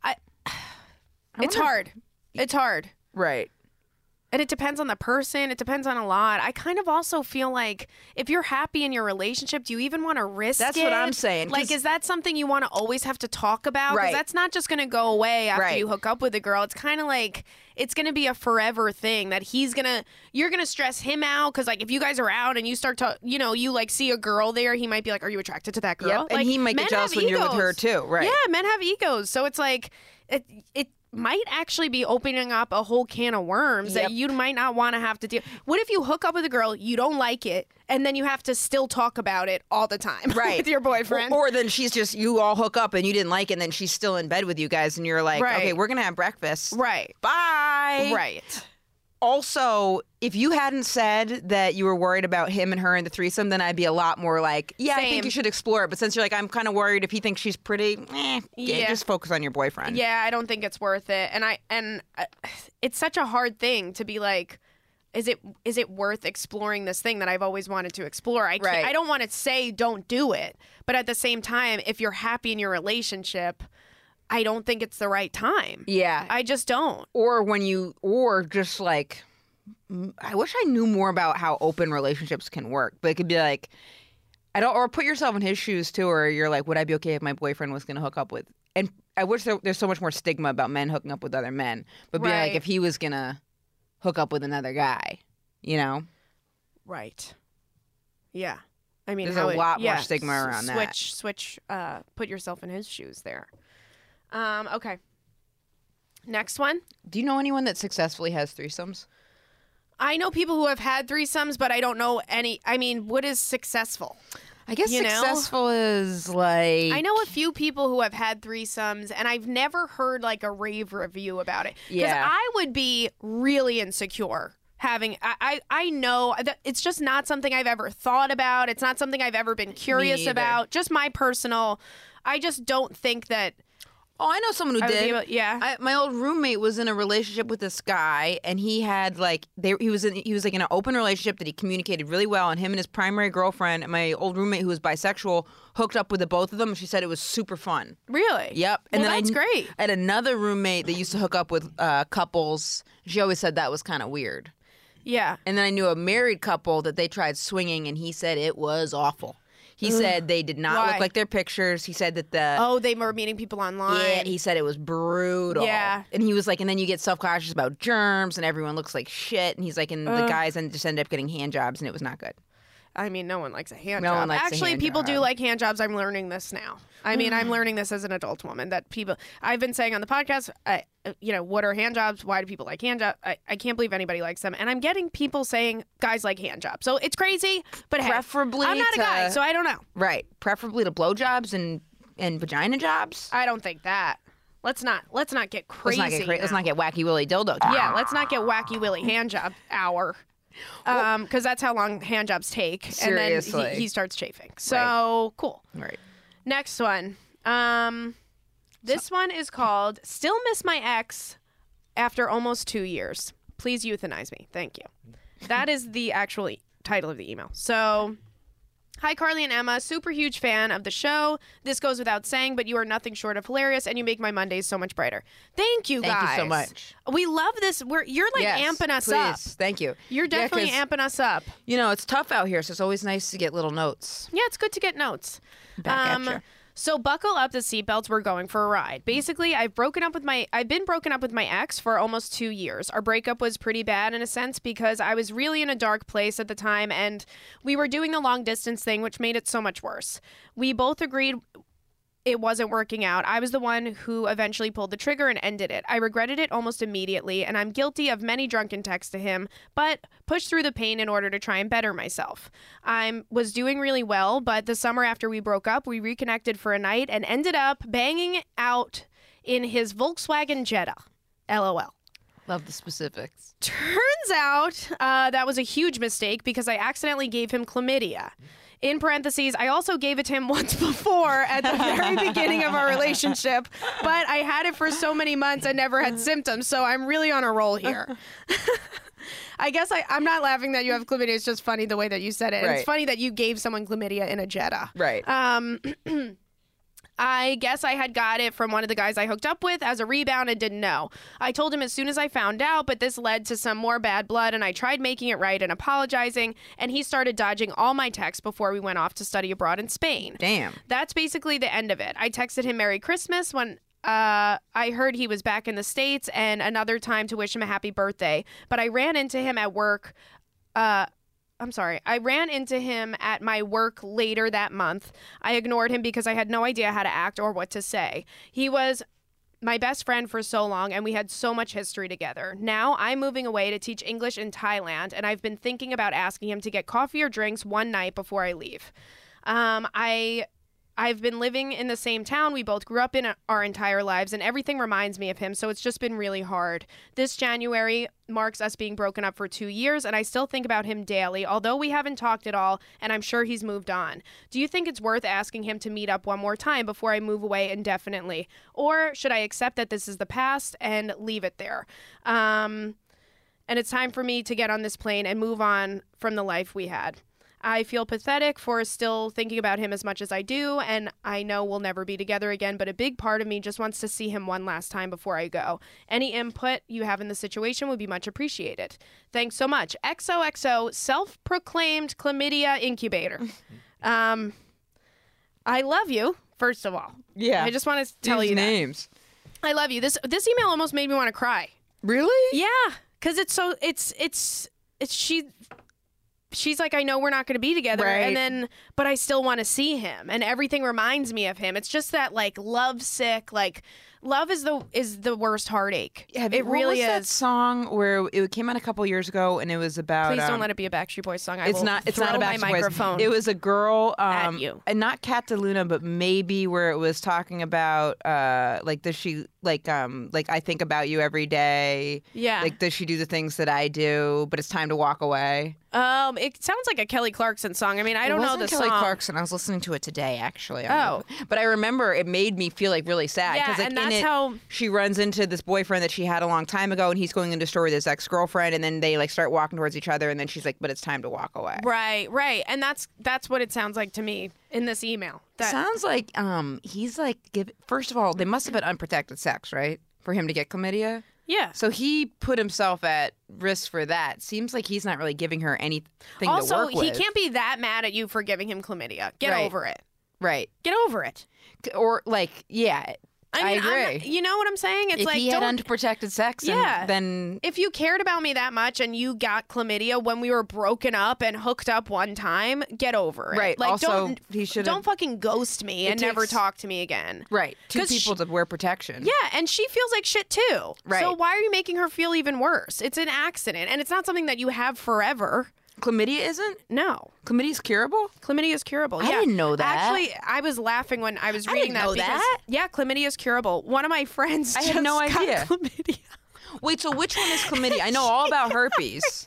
It's hard. It's hard. Right. And it depends on the person. It depends on a lot. I kind of also feel like if you're happy in your relationship, do you even want to risk it? That's what I'm saying. Like, is that something you want to always have to talk about? Because that's not just going to go away after you hook up with a girl. It's kind of like it's going to be a forever thing that you're going to stress him out. Because, like, if you guys are out and you start to, you know, you, like, see a girl there, he might be like, are you attracted to that girl? Yep. Like, and he might get jealous when you're with her, too. Right. Yeah, men have egos. So it's like, it might actually be opening up a whole can of worms that you might not want to have to deal. What if you hook up with a girl, you don't like it, and then you have to still talk about it all the time with your boyfriend? Or then she's just, you all hook up and you didn't like it, and then she's still in bed with you guys, and you're like, okay, we're going to have breakfast. Right. Bye. Right. Also, if you hadn't said that you were worried about him and her in the threesome, then I'd be a lot more like, I think you should explore it. But since you're like, I'm kind of worried if he thinks she's pretty, just focus on your boyfriend. Yeah, I don't think it's worth it. And it's such a hard thing to be like, is it worth exploring this thing that I've always wanted to explore? I don't want to say don't do it. But at the same time, if you're happy in your relationship, I don't think it's the right time. Yeah. I just don't. Or just like, I wish I knew more about how open relationships can work. But it could be like, or put yourself in his shoes too, or you're like, would I be okay if my boyfriend was going to hook up with? And I wish there's so much more stigma about men hooking up with other men. But be like, if he was going to hook up with another guy, you know? Right. Yeah. I mean, there's a lot more stigma around that. Switch, put yourself in his shoes there. Okay. Next one. Do you know anyone that successfully has threesomes? I know people who have had threesomes, but I don't know any. I mean, what is successful? I guess successful is like... I know a few people who have had threesomes, and I've never heard like a rave review about it. Because I would be really insecure having... I know that it's just not something I've ever thought about. It's not something I've ever been curious about. Just my personal... I just don't think that... Oh, I know someone who did. My old roommate was in a relationship with this guy, and he had like he was like in an open relationship that he communicated really well. And him and his primary girlfriend, and my old roommate who was bisexual, hooked up with the both of them. She said it was super fun. Really? Yep. And then that's great. I had another roommate that used to hook up with couples. She always said that was kind of weird. Yeah. And then I knew a married couple that they tried swinging, and he said it was awful. He said they did not look like their pictures. He said that they were meeting people online. Yeah, he said it was brutal. Yeah. And he was like, and then you get self-conscious about germs, and everyone looks like shit. And he's like, and the guys just ended up getting hand jobs, and it was not good. I mean, no one likes a hand job. Actually, people do like hand jobs. I'm learning this now. I mean, I'm learning this as an adult woman that people... I've been saying on the podcast, what are hand jobs? Why do people like hand jobs? I can't believe anybody likes them. And I'm getting people saying guys like hand jobs. So it's crazy, but preferably I'm not a guy, so I don't know. Right. Preferably to blowjobs and vagina jobs? I don't think that. Let's not get crazy. Let's not get wacky willy dildo time. Yeah, let's not get wacky willy hand job hour. Because that's how long hand jobs take. Seriously. And then he starts chafing. So, cool. Right. Next one. This one is called Still Miss My Ex After Almost 2 Years. Please euthanize me. Thank you. That is the actual title of the email. So, Hi, Carly and Emma. Super huge fan of the show. This goes without saying, but you are nothing short of hilarious, and you make my Mondays so much brighter. Thank you, guys. Thank you so much. We love this. You're like amping us up. Thank you. You're definitely amping us up. You know, it's tough out here, so it's always nice to get little notes. Yeah, it's good to get notes. Back at you. So buckle up the seatbelts. We're going for a ride. Basically, I've been broken up with my ex for almost 2 years. Our breakup was pretty bad in a sense because I was really in a dark place at the time, and we were doing the long distance thing, which made it so much worse. We both agreed it wasn't working out. I was the one who eventually pulled the trigger and ended it. I regretted it almost immediately, and I'm guilty of many drunken texts to him, but pushed through the pain in order to try and better myself. I was doing really well, but the summer after we broke up, we reconnected for a night and ended up banging out in his Volkswagen Jetta. LOL. Love the specifics. Turns out that was a huge mistake because I accidentally gave him chlamydia. In parentheses, I also gave it to him once before at the very beginning of our relationship, but I had it for so many months and never had symptoms, so I'm really on a roll here. I guess I'm not laughing that you have chlamydia. It's just funny the way that you said it. Right. It's funny that you gave someone chlamydia in a Jetta. Right. I guess I had got it from one of the guys I hooked up with as a rebound and didn't know. I told him as soon as I found out, but this led to some more bad blood, and I tried making it right and apologizing, and he started dodging all my texts before we went off to study abroad in Spain. Damn. That's basically the end of it. I texted him Merry Christmas when I heard he was back in the States, and another time to wish him a happy birthday, but I ran into him at work. I ran into him at my work later that month. I ignored him because I had no idea how to act or what to say. He was my best friend for so long, and we had so much history together. Now I'm moving away to teach English in Thailand, and I've been thinking about asking him to get coffee or drinks one night before I leave. I've been living in the same town. We both grew up in our entire lives, and everything reminds me of him, so it's just been really hard. This January marks us being broken up for 2 years, and I still think about him daily, although we haven't talked at all, and I'm sure he's moved on. Do you think it's worth asking him to meet up one more time before I move away indefinitely? Or should I accept that this is the past and leave it there? And it's time for me to get on this plane and move on from the life we had. I feel pathetic for still thinking about him as much as I do, and I know we'll never be together again, but a big part of me just wants to see him one last time before I go. Any input you have in the situation would be much appreciated. Thanks so much. XOXO, self-proclaimed chlamydia incubator. I love you, first of all. Yeah. I just want to tell you names. That. I love you. This email almost made me want to cry. Really? Yeah, because she's like, I know we're not going to be together, right. But I still want to see him, and everything reminds me of him. It's just that like love sick, like love is the worst heartache. Yeah, it really is. That song where it came out a couple years ago, and it was about. Please don't let it be a Backstreet Boys song. It's not a Backstreet Boys. It was a girl, at you, and not Cataluna, but maybe where it was talking about like does she like I think about you every day. Yeah. Like does she do the things that I do? But it's time to walk away. It sounds like a Kelly Clarkson song. I mean, I don't know the Kelly song. Clarkson. I was listening to it today, actually. Oh. But I remember it made me feel like really sad. Yeah, like, and that's how she runs into this boyfriend that she had a long time ago, and he's going into a store with his ex-girlfriend, and then they like start walking towards each other, and then she's like, but it's time to walk away. Right. And that's what it sounds like to me in this email. Sounds like he's like, first of all, they must have had unprotected sex, right? For him to get chlamydia? Yeah. So he put himself at risk for that. Seems like he's not really giving her anything to work with. Also, he can't be that mad at you for giving him chlamydia. Get over it. Right. Get over it. Or like, yeah. I mean, agree. You know what I'm saying? It's if like he had unprotected sex, then if you cared about me that much and you got chlamydia when we were broken up and hooked up one time, get over it. Right. Like, also, don't fucking ghost me and never talk to me again. Right. Two people to wear protection. Yeah, and she feels like shit too. Right. So why are you making her feel even worse? It's an accident, and it's not something that you have forever. Chlamydia isn't? No. Chlamydia's curable? Chlamydia is curable. I didn't know that. Actually, I was laughing when I was reading that. That? Yeah, chlamydia is curable. One of my friends had no idea. Chlamydia. Wait, so which one is chlamydia? I know all about herpes.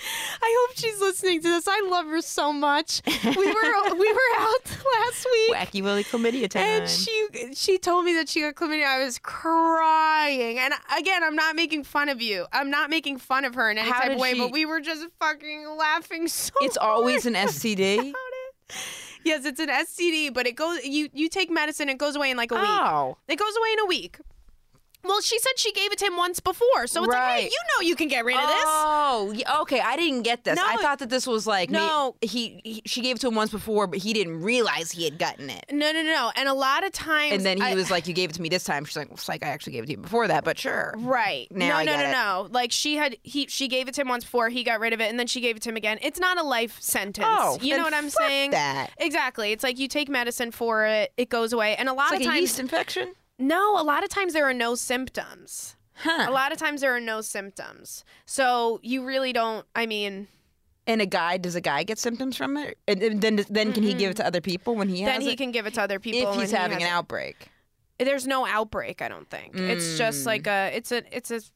I hope she's listening to this. I love her so much. We were out last week. Wacky Willy chlamydia time. And she told me that she got chlamydia. I was crying. And again, I'm not making fun of you. I'm not making fun of her in any type of way, but we were just fucking laughing so It's always an STD? about it. Yes, it's an STD, but it goes. You take medicine, it goes away in like a week. Oh. It goes away in a week. Well, she said she gave it to him once before, so it's like, hey, you know you can get rid of this. Oh, okay. I didn't get this. No, I thought that this was like no. She gave it to him once before, but he didn't realize he had gotten it. No. And a lot of times, and then he was like, "You gave it to me this time." She's like, "Well, I actually gave it to you before that, but sure." Right? Now I get it. No. Like she gave it to him once before. He got rid of it, and then she gave it to him again. It's not a life sentence. Oh, you know what I'm saying? That Exactly. It's like you take medicine for it, it goes away, and a lot it's of like times a yeast infection. No, a lot of times there are no symptoms. Huh. A lot of times there are no symptoms. So you really don't, I mean... And does a guy get symptoms from it? And then can he give it to other people when he has it? Then he can give it to other people. If he's having an outbreak. There's no outbreak, I don't think. It's just like it's a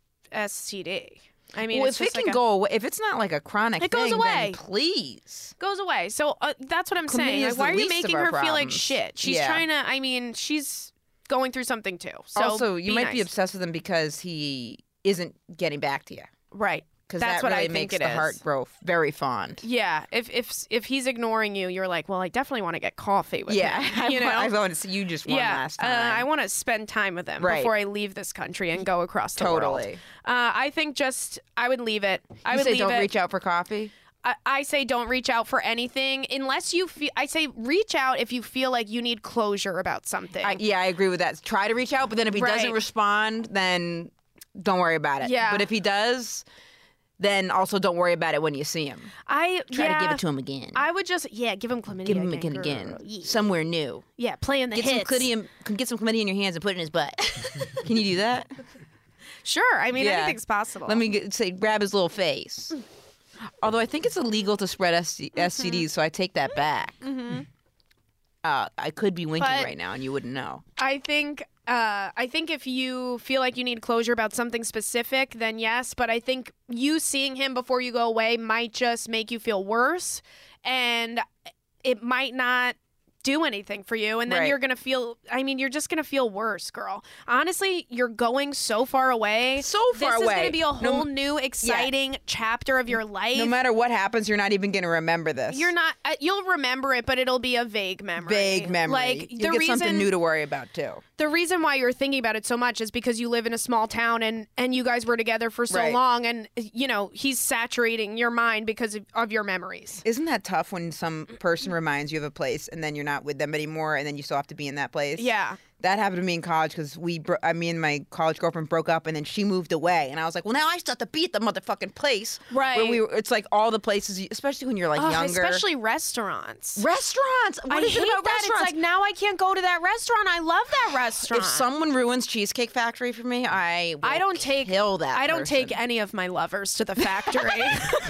STD. I mean, well, it's if just it can go away, if it's not like a chronic it goes thing, away. then please. Goes away. So that's what I'm saying. Like, why are you making her feel like shit? She's trying to, I mean, she's going through something too. So also, you might be obsessed with him because he isn't getting back to you. Right. Because that's that what really I think makes the heart grow very fond. Yeah. If he's ignoring you, you're like, well, I definitely want to get coffee with him. You know? I want to see you just one last time. I want to spend time with him before I leave this country and go across the world. I think I would leave it. I would leave it. Don't reach out for coffee? I say don't reach out for anything unless you feel. I say reach out if you feel like you need closure about something. I agree with that. Try to reach out, but then if he doesn't respond, then don't worry about it. Yeah. But if he does, then also don't worry about it when you see him. Try to give it to him again. I would just give him chlamydia. Give him again. Yeah. Somewhere new. Yeah, play in the hits. Get some chlamydia in your hands and put it in his butt. Can you do that? Sure. I mean, anything's possible. Let me grab his little face. Although I think it's illegal to spread STDs, so I take that back. Mm-hmm. I could be winking right now, and you wouldn't know. I think if you feel like you need closure about something specific, then yes. But I think you seeing him before you go away might just make you feel worse, and it might not do anything for you, and then you're gonna feel, I mean, you're just gonna feel worse, girl. Honestly, you're going so far away. This is gonna be a whole new exciting chapter of your life. No matter what happens, you're not even gonna remember this. You're not. You'll remember it, but it'll be a vague memory. Like you'll get something new to worry about too. The reason why you're thinking about it so much is because you live in a small town and you guys were together for so long, and he's saturating your mind because of your memories. Isn't that tough when some person reminds you of a place and then you're not with them anymore, and then you still have to be in that place? Yeah. That happened to me in college because me and my college girlfriend broke up, and then she moved away, and I was like, well, now I still have to be at the motherfucking place. Right. Where it's like all the places, especially when you're like younger. Especially restaurants. Restaurants. What is it about restaurants? It's like, now I can't go to that restaurant. I love that restaurant. If someone ruins Cheesecake Factory for me, I don't kill that I don't take any of my lovers to the factory.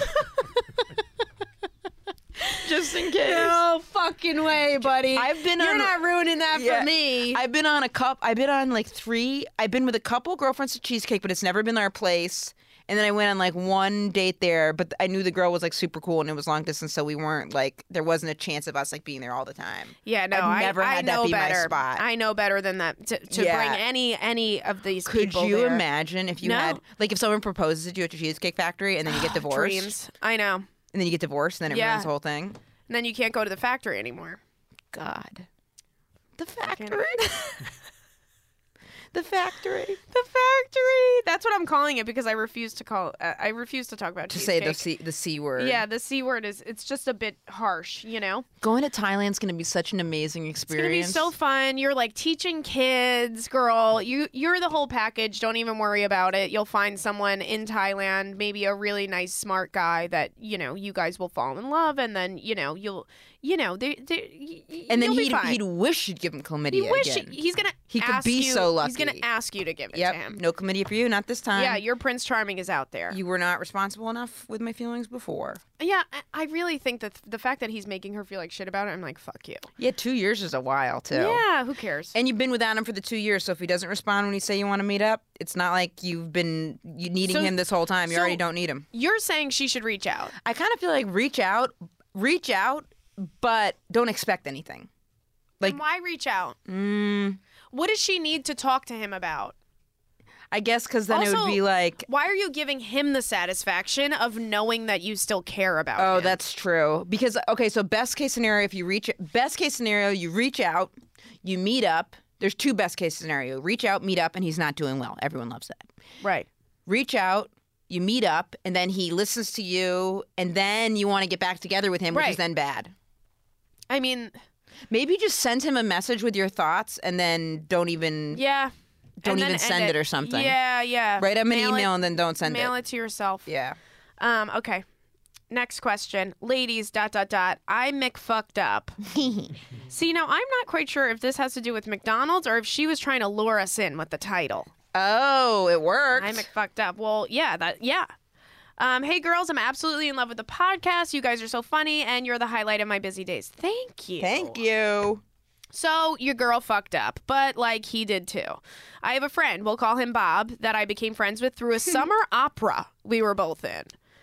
Just in case. No fucking way, buddy. You're not ruining that for me. I've been on I've been with a couple girlfriends to Cheesecake, but it's never been our place. And then I went on like one date there, but I knew the girl was like super cool and it was long distance, so we weren't like, there wasn't a chance of us like being there all the time. Yeah, no, I've never had that be my spot. I know better than that to bring any of these people Could you there. imagine if you had, like if someone proposes to you at your Cheesecake Factory and then you get divorced? Dreams. I know. And then you get divorced and then it ruins the whole thing? And then you can't go to the factory anymore. God. The factory? The factory. The factory. That's what I'm calling it because I refuse to talk about cheesecake. To say the C word. Yeah, the C word it's just a bit harsh, you know? Going to Thailand's going to be such an amazing experience. It's going to be so fun. You're like teaching kids, girl. You're the whole package. Don't even worry about it. You'll find someone in Thailand, maybe a really nice, smart guy that, you guys will fall in love, and then, you'll and then he'd wish you'd give him chlamydia again. He's going to He could be so lucky. He's going to ask you to give it to him. No chlamydia for you, not this time. Yeah, your Prince Charming is out there. You were not responsible enough with my feelings before. Yeah, I really think that the fact that he's making her feel like shit about it, I'm like, fuck you. Yeah, 2 years is a while, too. Yeah, who cares? And you've been without him for the 2 years, so if he doesn't respond when you say you want to meet up, it's not like you've been needing him this whole time. You already don't need him. You're saying she should reach out. I kind of feel like reach out, but don't expect anything. Like, why reach out? What does she need to talk to him about? I guess because then also, it would be like... Why are you giving him the satisfaction of knowing that you still care about him? Oh, that's true. Because, okay, so best case scenario, you reach out, you meet up. There's two best case scenario. Reach out, meet up, and he's not doing well. Everyone loves that. Right. Reach out, you meet up, and then he listens to you, and then you want to get back together with him, which is then bad. I mean... Maybe just send him a message with your thoughts, and then don't even... Yeah. Don't even send it or something. Yeah. Write him an email and then don't send it. Mail it to yourself. Yeah. Okay. Next question. Ladies, ... I McFucked up. See, now I'm not quite sure if this has to do with McDonald's or if she was trying to lure us in with the title. Oh, it worked. I McFucked up. Well, yeah. Hey, girls, I'm absolutely in love with the podcast. You guys are so funny, and you're the highlight of my busy days. Thank you. Thank you. So your girl fucked up, but like he did too. I have a friend, we'll call him Bob, that I became friends with through a summer opera we were both in.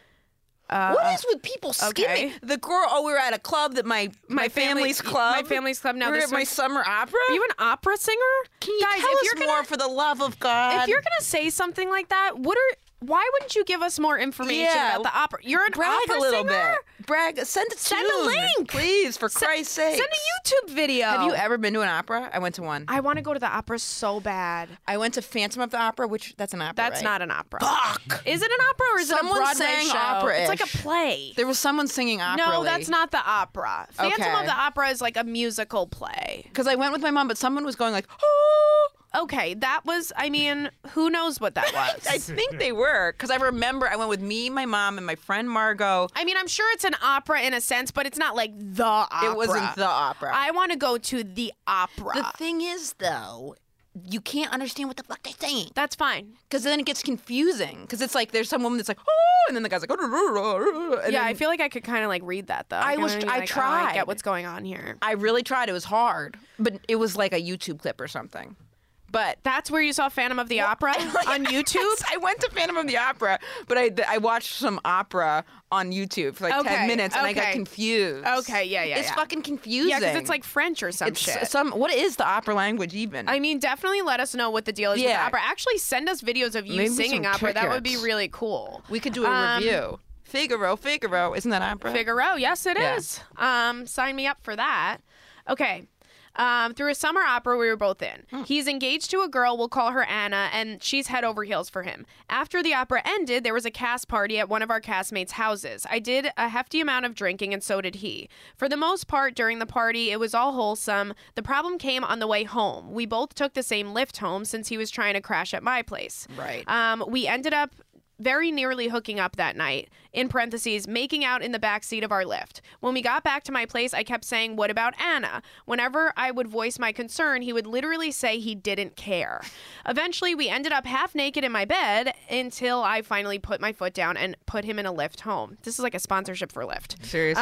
What is with people skimming? The girl, we were at a club that my family's club. My family's club. Now we're at my summer opera. Are you an opera singer? Can you tell us more for the love of God? If you're going to say something like that, why wouldn't you give us more information about the opera? You're an opera a little singer? Bit. Send a link. Please, for Christ's sake. Send a YouTube video. Have you ever been to an opera? I went to one. I want to go to the opera so bad. I went to Phantom of the Opera, which that's an opera, That's not an opera. Fuck! Is it an opera or is it a Broadway show? Opera-ish. It's like a play. There was someone singing opera. No, that's not the opera. Phantom of the Opera is like a musical play. Because I went with my mom, but someone was going like, oh. Okay, that was, I mean, who knows what that was? I think they were, because I remember I went with me, my mom, and my friend Margot. I mean, I'm sure it's an opera in a sense, but it's not like the opera. It wasn't the opera. I want to go to the opera. The thing is, though, you can't understand what the fuck they're saying. That's fine. Because then it gets confusing. Because it's like there's some woman that's like, oh, and then the guy's like, oh. Yeah, I feel like I could kind of like read that, though. I tried. I get what's going on here. I really tried. It was hard. But it was like a YouTube clip or something. But that's where you saw Phantom of the Opera on YouTube? I went to Phantom of the Opera, but I watched some opera on YouTube for like 10 minutes, and I got confused. Okay, yeah. It's fucking confusing. Yeah, because it's like French or some shit. What is the opera language even? I mean, definitely let us know what the deal is with the opera. Actually, send us videos of you singing opera. That would be really cool. We could do a review. Figaro. Isn't that opera? Figaro, yes, it is. Sign me up for that. Okay. Through a summer opera we were both in. He's engaged to a girl, we'll call her Anna, and she's head over heels for him. After the opera ended, there was a cast party at one of our castmates' houses. I did a hefty amount of drinking, and so did he. For the most part, during the party, it was all wholesome. The problem came on the way home. We both took the same lift home since he was trying to crash at my place. Right. We ended up very nearly hooking up that night, in parentheses, making out in the back seat of our Lyft. When we got back to my place, I kept saying, "What about Anna?" Whenever I would voice my concern, he would literally say he didn't care. Eventually, we ended up half naked in my bed until I finally put my foot down and put him in a Lyft home. This is like a sponsorship for Lyft. Seriously.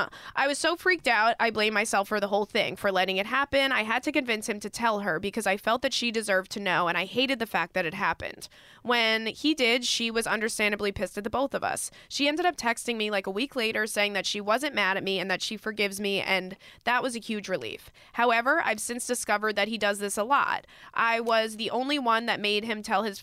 I was so freaked out, I blame myself for the whole thing, for letting it happen. I had to convince him to tell her because I felt that she deserved to know, and I hated the fact that it happened. When he did, she was understandably pissed at the both of us. She ended up texting me like a week later saying that she wasn't mad at me and that she forgives me, and that was a huge relief. However, I've since discovered that he does this a lot. I was the only one that made him tell his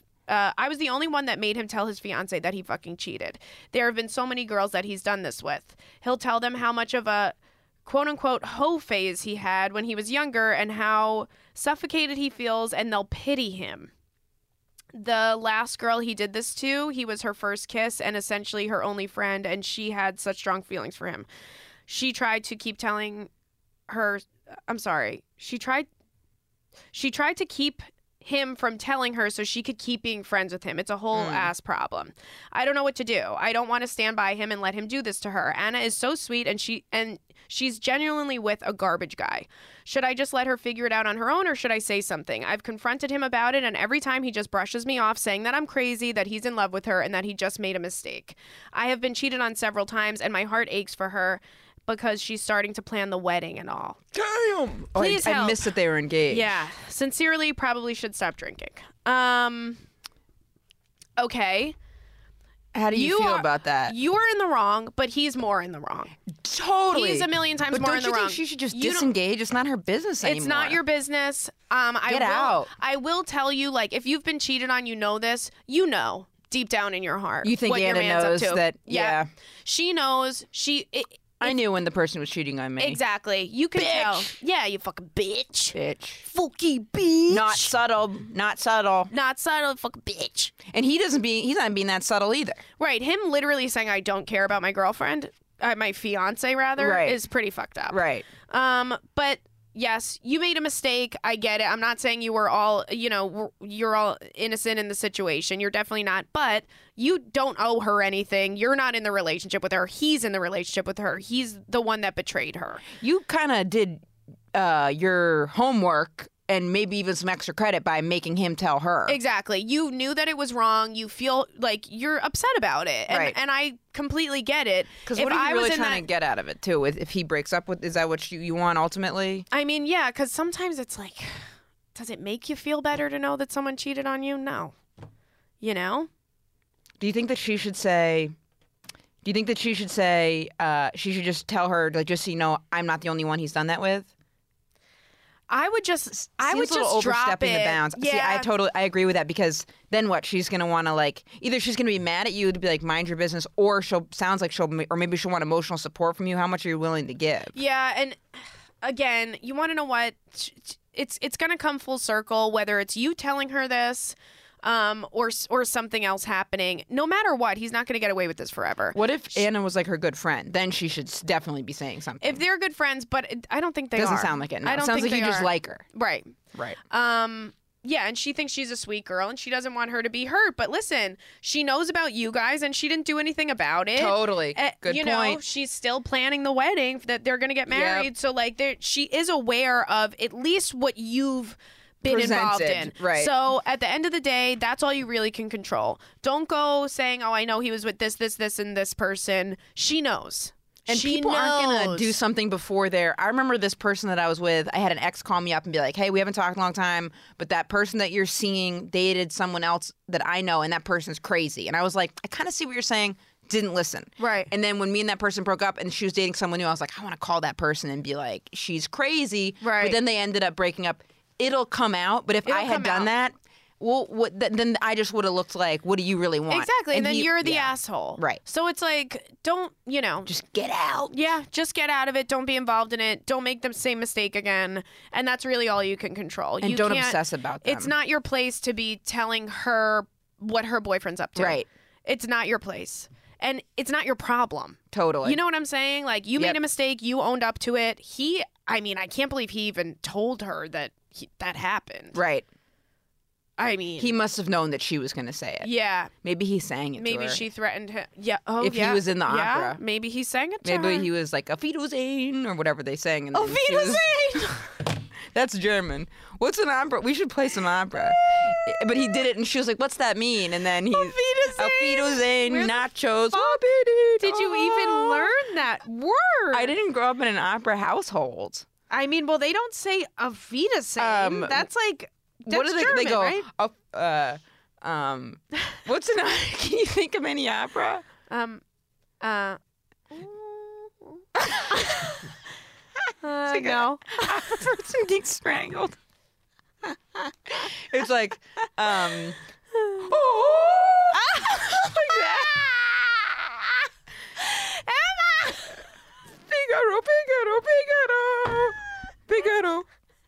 fiance that he fucking cheated. There have been so many girls that he's done this with. He'll tell them how much of a quote-unquote hoe phase he had when he was younger and how suffocated he feels, and they'll pity him. The last girl he did this to, he was her first kiss and essentially her only friend, and she had such strong feelings for him. She tried to keep telling her, she tried to keep him from telling her so she could keep being friends with him. It's a whole ass problem. I don't know what to do. I don't want to stand by him and let him do this to her. Anna is so sweet, and she's genuinely with a garbage guy. Should I just let her figure it out on her own, or should I say something? I've confronted him about it, and every time he just brushes me off, saying that I'm crazy, that he's in love with her, and that he just made a mistake. I have been cheated on several times, and my heart aches for her because she's starting to plan the wedding and all. Damn! Please help. I missed that they were engaged. Yeah. Sincerely, probably should stop drinking. Okay. How do you feel about that? You're in the wrong, but he's more in the wrong. Totally. He's a million times more in the wrong. Don't you think she should just disengage? It's not her business anymore. It's not your business. Get out. I will tell you, like, if you've been cheated on, you know this. You know deep down in your heart. You think what Anna your man's knows up to. that? Yeah. She knows. I knew when the person was cheating on me. Exactly. You can tell. Yeah, you fucking bitch. Fucking bitch. Not subtle. Not subtle. Fucking bitch. And he's not being that subtle either. Right. Him literally saying, I don't care about my girlfriend, my fiance rather, is pretty fucked up. Right. But yes, you made a mistake. I get it. I'm not saying you were all, you're all innocent in the situation. You're definitely not. But you don't owe her anything. You're not in the relationship with her. He's in the relationship with her. He's the one that betrayed her. You kind of did your homework and maybe even some extra credit by making him tell her. Exactly. You knew that it was wrong. You feel like you're upset about it. And I completely get it. Because what are you really trying to get out of it, too? If he breaks up with, is that what you want ultimately? I mean, yeah, because sometimes it's like, does it make you feel better to know that someone cheated on you? No. You know? Do you think that she should say... she should just tell her, like, just so you know, I'm not the only one he's done that with? I would just overstepping the bounds. Yeah. See, I agree with that, because then what? She's gonna want to, like, either she's gonna be mad at you to be like, mind your business, or maybe she'll want emotional support from you. How much are you willing to give? Yeah, and again, you want to know what? It's gonna come full circle, whether it's you telling her this, or something else happening. No matter what, he's not going to get away with this forever. What if Anna was like her good friend? Then she should definitely be saying something. If they're good friends, but I don't think they Doesn't sound like it. No. I don't Sounds think like you just like her. Right. Right. Yeah, and she thinks she's a sweet girl, and she doesn't want her to be hurt. But listen, she knows about you guys, and she didn't do anything about it. Totally. Good point. Know, she's still planning the wedding that they're going to get married. Yep. So, like, she is aware of at least what you've been involved in. Right. So at the end of the day, that's all you really can control. Don't go saying, oh, I know he was with this, and this person. She knows. And people aren't going to do something before I remember this person that I was with, I had an ex call me up and be like, hey, we haven't talked in a long time, but that person that you're seeing dated someone else that I know, and that person's crazy. And I was like, I kind of see what you're saying. Didn't listen. Right. And then when me and that person broke up and she was dating someone new, I was like, I want to call that person and be like, she's crazy. Right. But then they ended up breaking up. It'll come out, but if I had done that, well, then I just would have looked like, what do you really want? Exactly, and then you're the asshole. Right. So it's like, don't, just get out. Yeah, just get out of it. Don't be involved in it. Don't make the same mistake again. And that's really all you can control. And don't obsess about them. It's not your place to be telling her what her boyfriend's up to. Right. It's not your place. And it's not your problem. Totally. You know what I'm saying? Like, you made a mistake. You owned up to it. I can't believe he even told her that that happened. Right. I mean, he must have known that she was going to say it. Yeah. Maybe he sang it to her. Maybe she threatened him. Yeah. Oh, if he was in the opera. Maybe he sang it to her. Maybe he was like, Auf Wiedersehen, or whatever they sang. Auf Wiedersehen! That's German. What's an opera? We should play some opera. But he did it, and she was like, what's that mean? And then he... Auf Wiedersehen, nachos. Did you even learn that word? I didn't grow up in an opera household. I mean, well, they don't say Auf Wiedersehen. That's like... That's what do German, they go? Right? What's an? Can you think of any opera? No. Person getting strangled. It's like like that. Emma! Figaro, Figaro, Figaro, Figaro.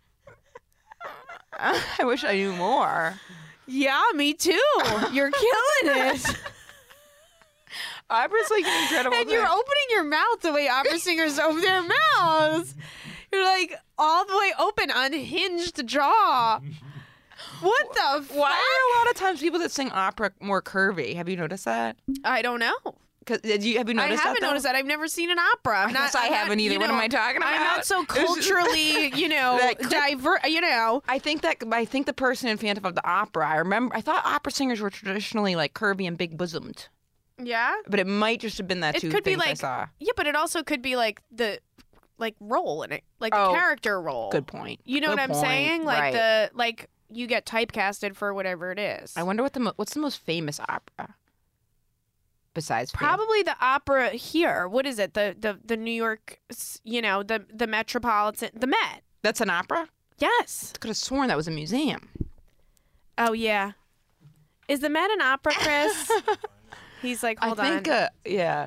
I wish I knew more. Yeah, me too. You're killing it. Opera's like an incredible and thing. You're opening your mouth the way opera singers open their mouths. You're like all the way open, unhinged jaw. What the fuck? Why are a lot of times people that sing opera more curvy? Have you noticed that? I don't know. Have you noticed that? I haven't noticed that. I've never seen an opera. I guess I haven't either. What am I talking about? I'm not so culturally, diverse. I think the person in Phantom of the Opera. I thought opera singers were traditionally like curvy and big bosomed. Yeah, but it might just have been that two things I saw. Yeah, but it also could be like the role in it, like the character role. Good point. You know what I'm saying? Like you get typecasted for whatever it is. I wonder what's the most famous opera. besides probably the opera here. What is it? The New York, the Metropolitan, the Met. That's an opera? Yes. I could have sworn that was a museum. Oh, yeah. Is the Met an opera, Chris? He's like, hold on. I think, yeah.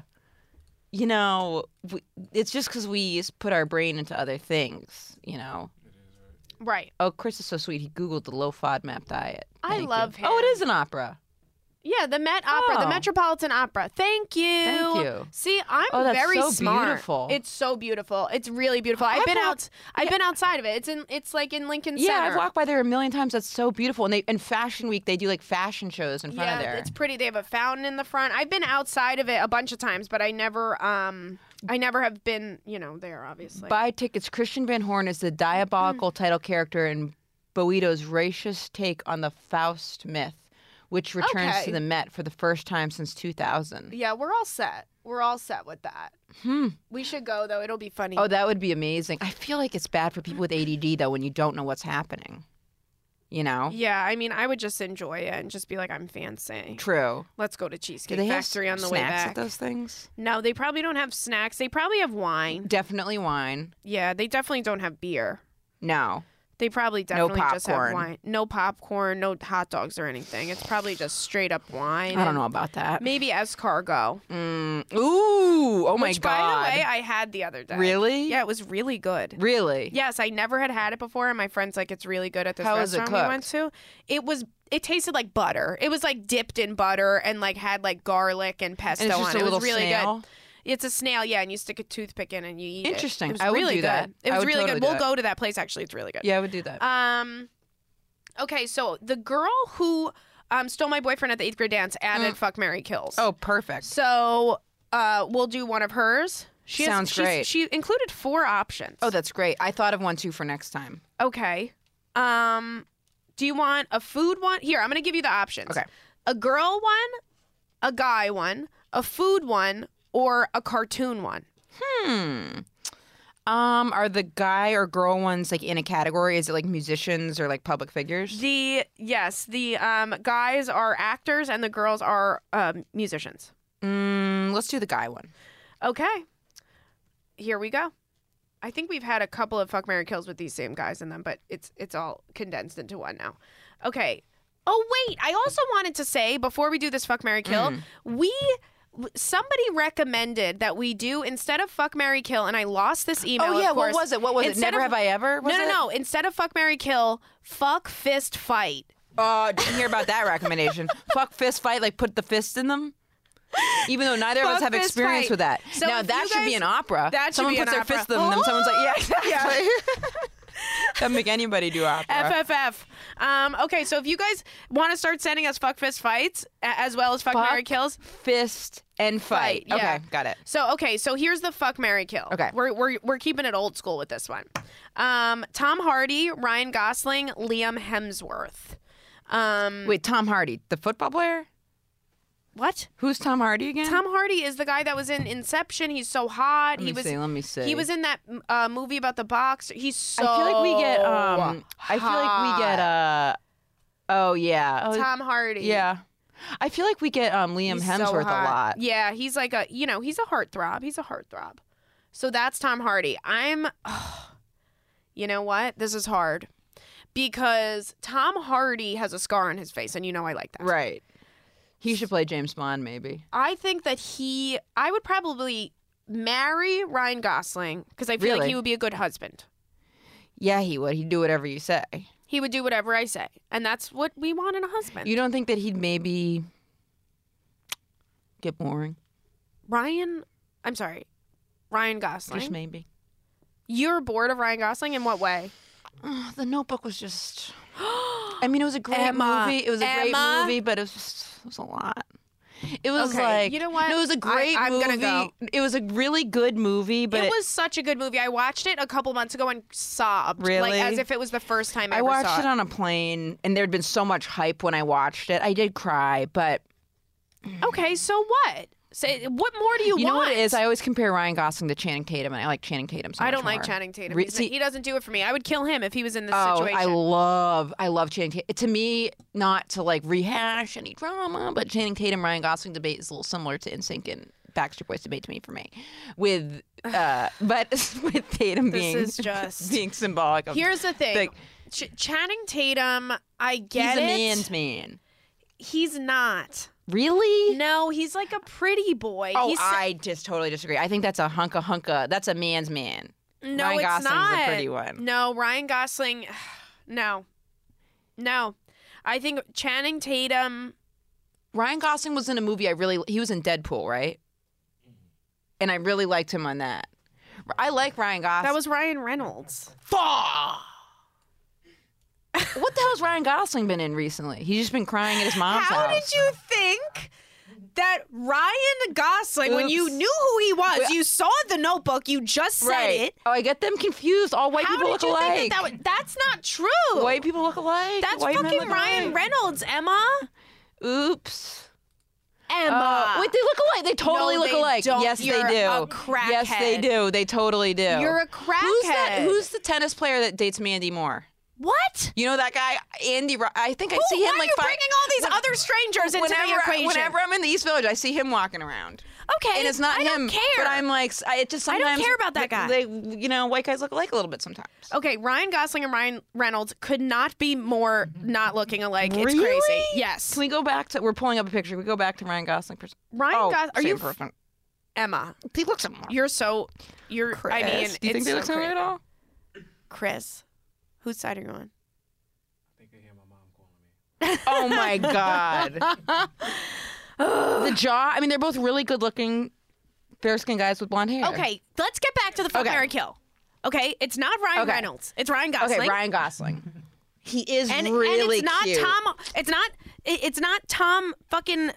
It's just because we put our brain into other things, Right. Oh, Chris is so sweet. He Googled the low FODMAP diet. I love him. Oh, it is an opera. Yeah, the Met Opera, the Metropolitan Opera. Thank you. Thank you. See, I'm that's very so smart. Beautiful. It's so beautiful. It's really beautiful. I've been outside of it. It's like in Lincoln Center. Yeah, I've walked by there a million times. That's so beautiful. And in Fashion Week, they do like fashion shows in front of there. Yeah, it's pretty. They have a fountain in the front. I've been outside of it a bunch of times, but I never have been, there obviously. Buy tickets. Christian Van Horn is the diabolical title character in Boito's racist take on the Faust myth, which returns to the Met for the first time since 2000. Yeah, we're all set. We're all set with that. We should go, though. It'll be funny. Oh, that would be amazing. I feel like it's bad for people with ADD, though, when you don't know what's happening. Yeah, I mean, I would just enjoy it and just be like, I'm fancy. True. Let's go to Cheesecake Factory on the way back. Snacks at those things? No, they probably don't have snacks. They probably have wine. Definitely wine. Yeah, they definitely don't have beer. No. They probably definitely just have wine. No popcorn, no hot dogs or anything. It's probably just straight up wine. I don't know about that. Maybe escargot. Ooh, oh my God. Which, by the way, I had the other day. Really? Yeah, it was really good. Really? Yes, I never had it before, and my friend's like, it's really good at this restaurant we went to. It tasted like butter. It was like dipped in butter and like had like garlic and pesto on it. It was really good. It's a snail, yeah, and you stick a toothpick in and you eat Interesting. it. It was I would really do good. that. It was really totally good. We'll go to that place, actually. It's really good. Yeah, I would do that. Okay, so the girl who stole my boyfriend at the 8th grade dance added Fuck, Marry, Kills. Oh, perfect. So we'll do one of hers. Sounds great. She included 4 options. Oh, that's great. I thought of one, too, for next time. Okay. Do you want a food one? Here, I'm going to give you the options. Okay. A girl one, a guy one, a food one, or a cartoon one. Are the guy or girl ones like in a category? Is it like musicians or like public figures? The guys are actors and the girls are musicians. Let's do the guy one. Okay. Here we go. I think we've had a couple of Fuck, Marry, Kills with these same guys in them, but it's all condensed into one now. Okay. Oh, wait. I also wanted to say, before we do this Fuck, Marry, Kill, somebody recommended that we do, instead of Fuck, Marry, Kill, and I lost this email. Oh, yeah. Of course, what was it? Never Have I Ever? No. Instead of Fuck, Marry, Kill, Fuck, Fist, Fight. Didn't hear about that recommendation. Fuck, fist, fight, like put the fist in them? Even though neither of us have experience with that. So now, that should be an opera. Someone puts their fist in them, and someone's like, yeah, exactly. Doesn't make anybody do opera. FFF. Okay, so if you guys want to start sending us Fuck, Fist, Fights, as well as Fuck, Marry, Kills. Fist, and fight. Yeah. Okay, got it. So here's the Fuck, Marry, Kill. Okay. We're keeping it old school with this one. Tom Hardy, Ryan Gosling, Liam Hemsworth. Wait, Tom Hardy, the football player? What? Who's Tom Hardy again? Tom Hardy is the guy that was in Inception. He's so hot. Let me see. He was in that movie about the boxer. He's so I feel like we get hot. Oh yeah. Tom Hardy. Yeah. I feel like we get Liam Hemsworth a lot. Yeah, he's like he's a heartthrob. He's a heartthrob. So that's Tom Hardy. You know what? This is hard. Because Tom Hardy has a scar on his face, and I like that. Right. He should play James Bond, maybe. I think that I would probably marry Ryan Gosling because I feel like he would be a good husband. Yeah, he would. He'd do whatever you say. He would do whatever I say. And that's what we want in a husband. You don't think that he'd maybe get boring? Ryan Gosling? Just maybe. You're bored of Ryan Gosling? In what way? The Notebook was just... I mean, it was a great movie. It was a great movie, but it was a lot. It was like... You know what? No, it was a great movie. I'm going to go. It was a really good movie, but... It was such a good movie. I watched it a couple months ago and sobbed. Really? Like, as if it was the first time I ever watched saw it on a plane, and there'd been so much hype when I watched it. I did cry, but... Okay, so what? Say, what more do you want? You know what it is? I always compare Ryan Gosling to Channing Tatum, and I like Channing Tatum so much I don't more. like Channing Tatum. He doesn't do it for me. I would kill him if he was in this situation. I love Channing Tatum. To me, not to like rehash any drama, but Channing Tatum Ryan Gosling debate is a little similar to NSYNC and Backstreet Boys debate to me for me. But with Tatum being symbolic of. Here's the thing. Channing Tatum, I get it. He's a man's man. He's not. Really? No, he's like a pretty boy. I just totally disagree. I think that's a hunka. That's a man's man. No, Ryan it's Gosling's not. a pretty one. No, Ryan Gosling, no. I think Channing Tatum. Ryan Gosling was in a movie he was in Deadpool, right? And I really liked him on that. I like Ryan Gosling. That was Ryan Reynolds. What the hell has Ryan Gosling been in recently? He's just been crying at his mom's house. How did you think that Ryan Gosling, when you knew who he was, you saw The Notebook, you just said it. Oh, I get them confused. All white people look alike. How did you think that's not true? White people look alike. That's fucking Ryan Reynolds, Emma. Oops. Emma. Wait, they look alike. They totally look alike. Don't. Yes, You're they do. A crackhead. Yes, they do. They totally do. You're a crackhead. Who's the tennis player that dates Mandy Moore? What? You know that guy, Andy? I think I see him like. Why are you bringing all these other strangers into the equation? Whenever I'm in the East Village, I see him walking around. Okay, and it's not him. I don't care. But I'm like, I don't care about that guy. White guys look alike a little bit sometimes. Okay, Ryan Gosling and Ryan Reynolds could not be more not looking alike. Really? It's crazy. Yes. Can we go back to? We're pulling up a picture. We go back to Ryan Gosling. Are you person? Emma? He looks similar. You're. Chris, I mean, do you think they look similar at all? Chris, whose side are you on? Oh my God. The jaw. I mean, they're both really good looking, fair skinned guys with blonde hair. Okay, let's get back to the fuck Mary Kill. Okay, it's not Ryan Reynolds. It's Ryan Gosling. Okay, Ryan Gosling. He is really and it's not cute. It's not Tom fucking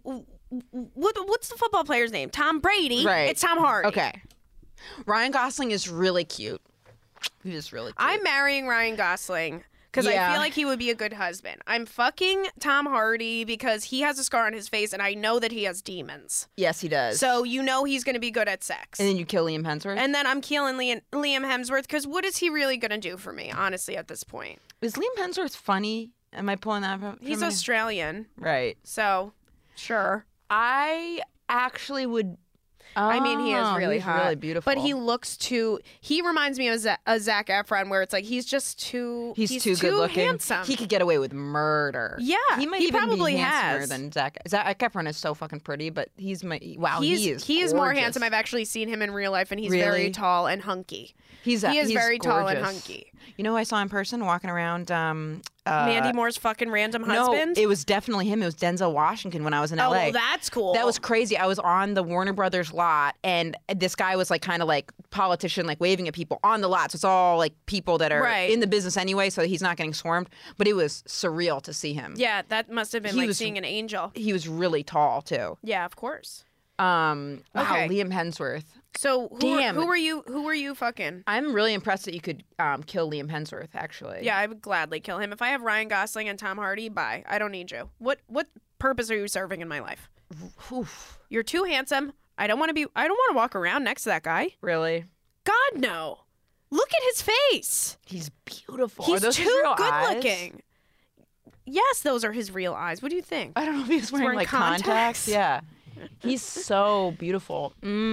what's the football player's name? Tom Brady. Right. It's Tom Hardy. Okay. Ryan Gosling is really cute. He is really cute. I'm marrying Ryan Gosling. Because I feel like he would be a good husband. I'm fucking Tom Hardy because he has a scar on his face and I know that he has demons. Yes, he does. So you know he's going to be good at sex. And then you kill Liam Hemsworth? And then I'm killing Liam Hemsworth because what is he really going to do for me, honestly, at this point? Is Liam Hemsworth funny? Am I pulling that from He's Australian. Right. So, sure. I actually would... I mean, he is really hot. Really beautiful. But he looks he reminds me of a Zac Efron where it's like he's just too... He's too good looking. Handsome. He could get away with murder. Yeah, he probably be has. Than Zac Efron is so fucking pretty, but he is He is more handsome. I've actually seen him in real life, and he's very tall and hunky. He is very gorgeous. tall and hunky. You know who I saw in person walking around... Mandy Moore's fucking random husband? No, it was definitely him. It was Denzel Washington when I was in LA. Oh, well, that's cool. That was crazy. I was on the Warner Brothers lot, and this guy was like kind of like politician, like waving at people on the lot. So it's all like people that are in the business anyway, so he's not getting swarmed. But it was surreal to see him. Yeah, that must have been seeing an angel. He was really tall too. Yeah, of course. Wow, Liam Hemsworth. So who were you fucking? I'm really impressed that you could kill Liam Hemsworth, actually. Yeah, I would gladly kill him. If I have Ryan Gosling and Tom Hardy, bye. I don't need you. What purpose are you serving in my life? Oof. You're too handsome. I don't want to walk around next to that guy. Really? God, no. Look at his face. He's beautiful. He's are those too his real good eyes? Looking. Yes, those are his real eyes. What do you think? I don't know if he's wearing like contacts. Yeah. He's so beautiful.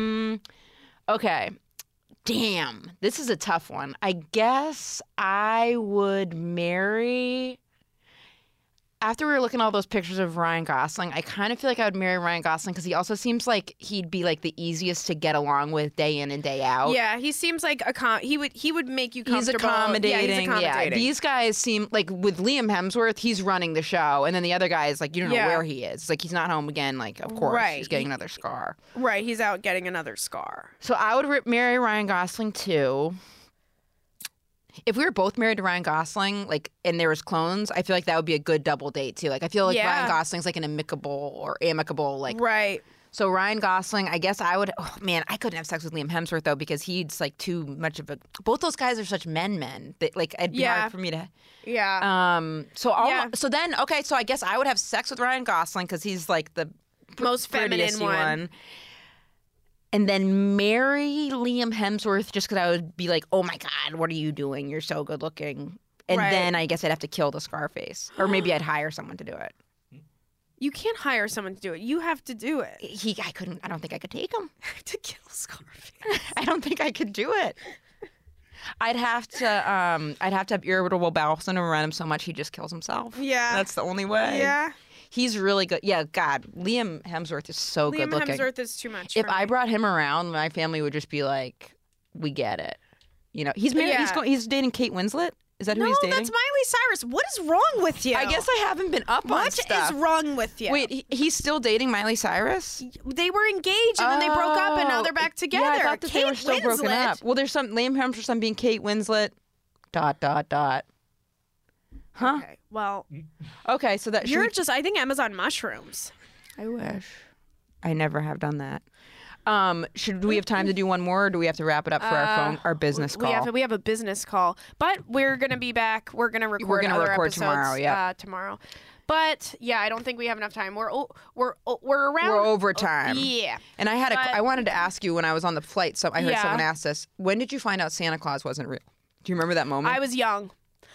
Okay. Damn. This is a tough one. I guess I would marry... After we were looking at all those pictures of Ryan Gosling, I kind of feel like I would marry Ryan Gosling because he also seems like he'd be like the easiest to get along with day in and day out. Yeah, he seems like he would make you comfortable. He's accommodating. Yeah, he's accommodating. These guys seem like with Liam Hemsworth, he's running the show, and then the other guy is like you don't know where he is. It's like he's not home again. Like of course he's getting another scar. Right, he's out getting another scar. So I would marry Ryan Gosling too. If we were both married to Ryan Gosling, like, and there was clones, I feel like that would be a good double date too. Like, I feel like Ryan Gosling's like an amicable, like, right. So Ryan Gosling, I guess I would. Oh man, I couldn't have sex with Liam Hemsworth though because he's like too much of a. Both those guys are such men that like it'd be hard for me to. Yeah. So then okay, so I guess I would have sex with Ryan Gosling because he's like the most feminine one. And then marry Liam Hemsworth just because I would be like, oh my God, what are you doing? You're so good looking. And then I guess I'd have to kill the Scarface. Or maybe I'd hire someone to do it. You can't hire someone to do it. You have to do it. I don't think I could take him. To kill Scarface. I don't think I could do it. I'd have to have irritable bowel syndrome around him so much he just kills himself. Yeah. That's the only way. Yeah. He's really good. Yeah, God, Liam Hemsworth is so good looking. Liam Hemsworth is too much. If I brought him around, my family would just be like, "We get it." You know, he's married. Yeah. He's dating Kate Winslet. Is that who he's dating? No, that's Miley Cyrus. What is wrong with you? I guess I haven't been up on stuff. What is wrong with you? Wait, he's still dating Miley Cyrus? They were engaged and then they broke up and now they're back together. Yeah, I thought that they were still broken up. Well, there's some Liam Hemsworth being Kate Winslet. ... Huh? Okay, well. Okay, so that I think Emma's on mushrooms. I wish. I never have done that. Should we have time to do one more, or do we have to wrap it up for our business call? We have a business call, but we're gonna be back. We're gonna record episodes tomorrow. Yeah, tomorrow. But yeah, I don't think we have enough time. We're around. We're over time. Yeah. And I wanted to ask you when I was on the flight. So I heard someone ask this. When did you find out Santa Claus wasn't real? Do you remember that moment? I was young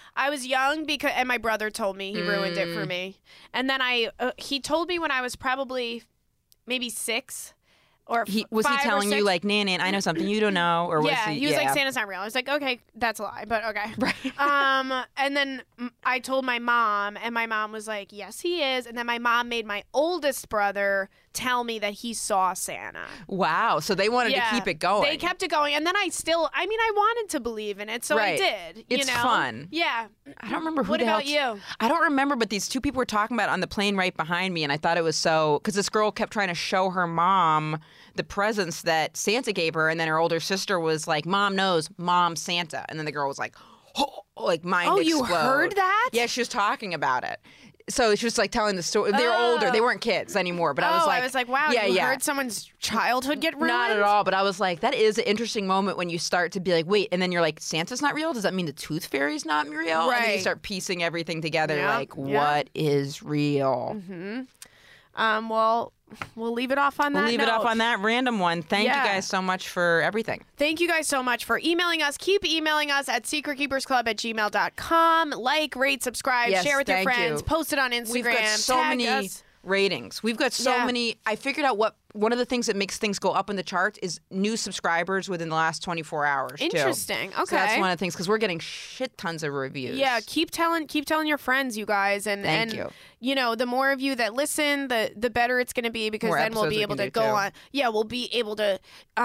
and my brother told me. He ruined it for me. And then he told me when I was probably maybe 6. Or was he telling you like, Nan, I know something you don't know? Or was he was like, Santa's not real. I was like, okay, that's a lie, but okay. Right. And then I told my mom, and my mom was like, yes, he is. And then my mom made my oldest brother tell me that he saw Santa. Wow. So they wanted to keep it going. They kept it going. And then I wanted to believe in it, so I did. It's fun. Yeah. I don't remember who What about you? I don't remember, but these two people were talking about it on the plane right behind me, and I thought it was so, because this girl kept trying to show her mom the presents that Santa gave her, and then her older sister was like, Mom knows, Mom's Santa. And then the girl was like, oh, like mind explode. You heard that? Yeah, she was talking about it. So she was like telling the story. They were older. They weren't kids anymore. But I was like, wow, you heard someone's childhood get ruined? Not at all. But I was like, that is an interesting moment when you start to be like, wait, and then you're like, Santa's not real? Does that mean the tooth fairy's not real? Right. And then you start piecing everything together what is real? Mm-hmm. Well, we'll leave it off on that. We'll leave it off on that random one. Thank you guys so much for everything. Thank you guys so much for emailing us. Keep emailing us at secretkeepersclub@gmail.com. Like, rate, subscribe, share with your friends, post it on Instagram. We've got so many ratings. We've got so many. I figured out one of the things that makes things go up in the charts is new subscribers within the last 24 hours. Interesting. Okay. So that's one of the things, because we're getting shit tons of reviews. Yeah, keep telling your friends, you guys, and Thank you. You know, the more of you that listen, the better it's going to be, because then we'll be able to go on. Yeah, we'll be able to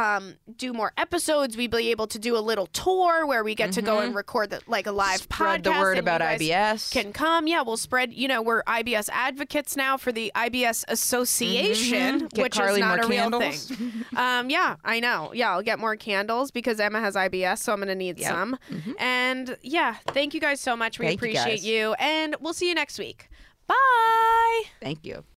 do more episodes. We'll be able to do a little tour where we get to go and record a live podcast. Spread the word about IBS. Can come. Yeah, we'll spread. You know, we're IBS advocates now for the IBS Association, which Carly is not more a real candles. thing. Yeah, I know. Yeah, I'll get more candles because Emma has IBS, so I'm going to need some. And yeah, thank you guys so much. We appreciate you, and we'll see you next week. Bye. Thank you.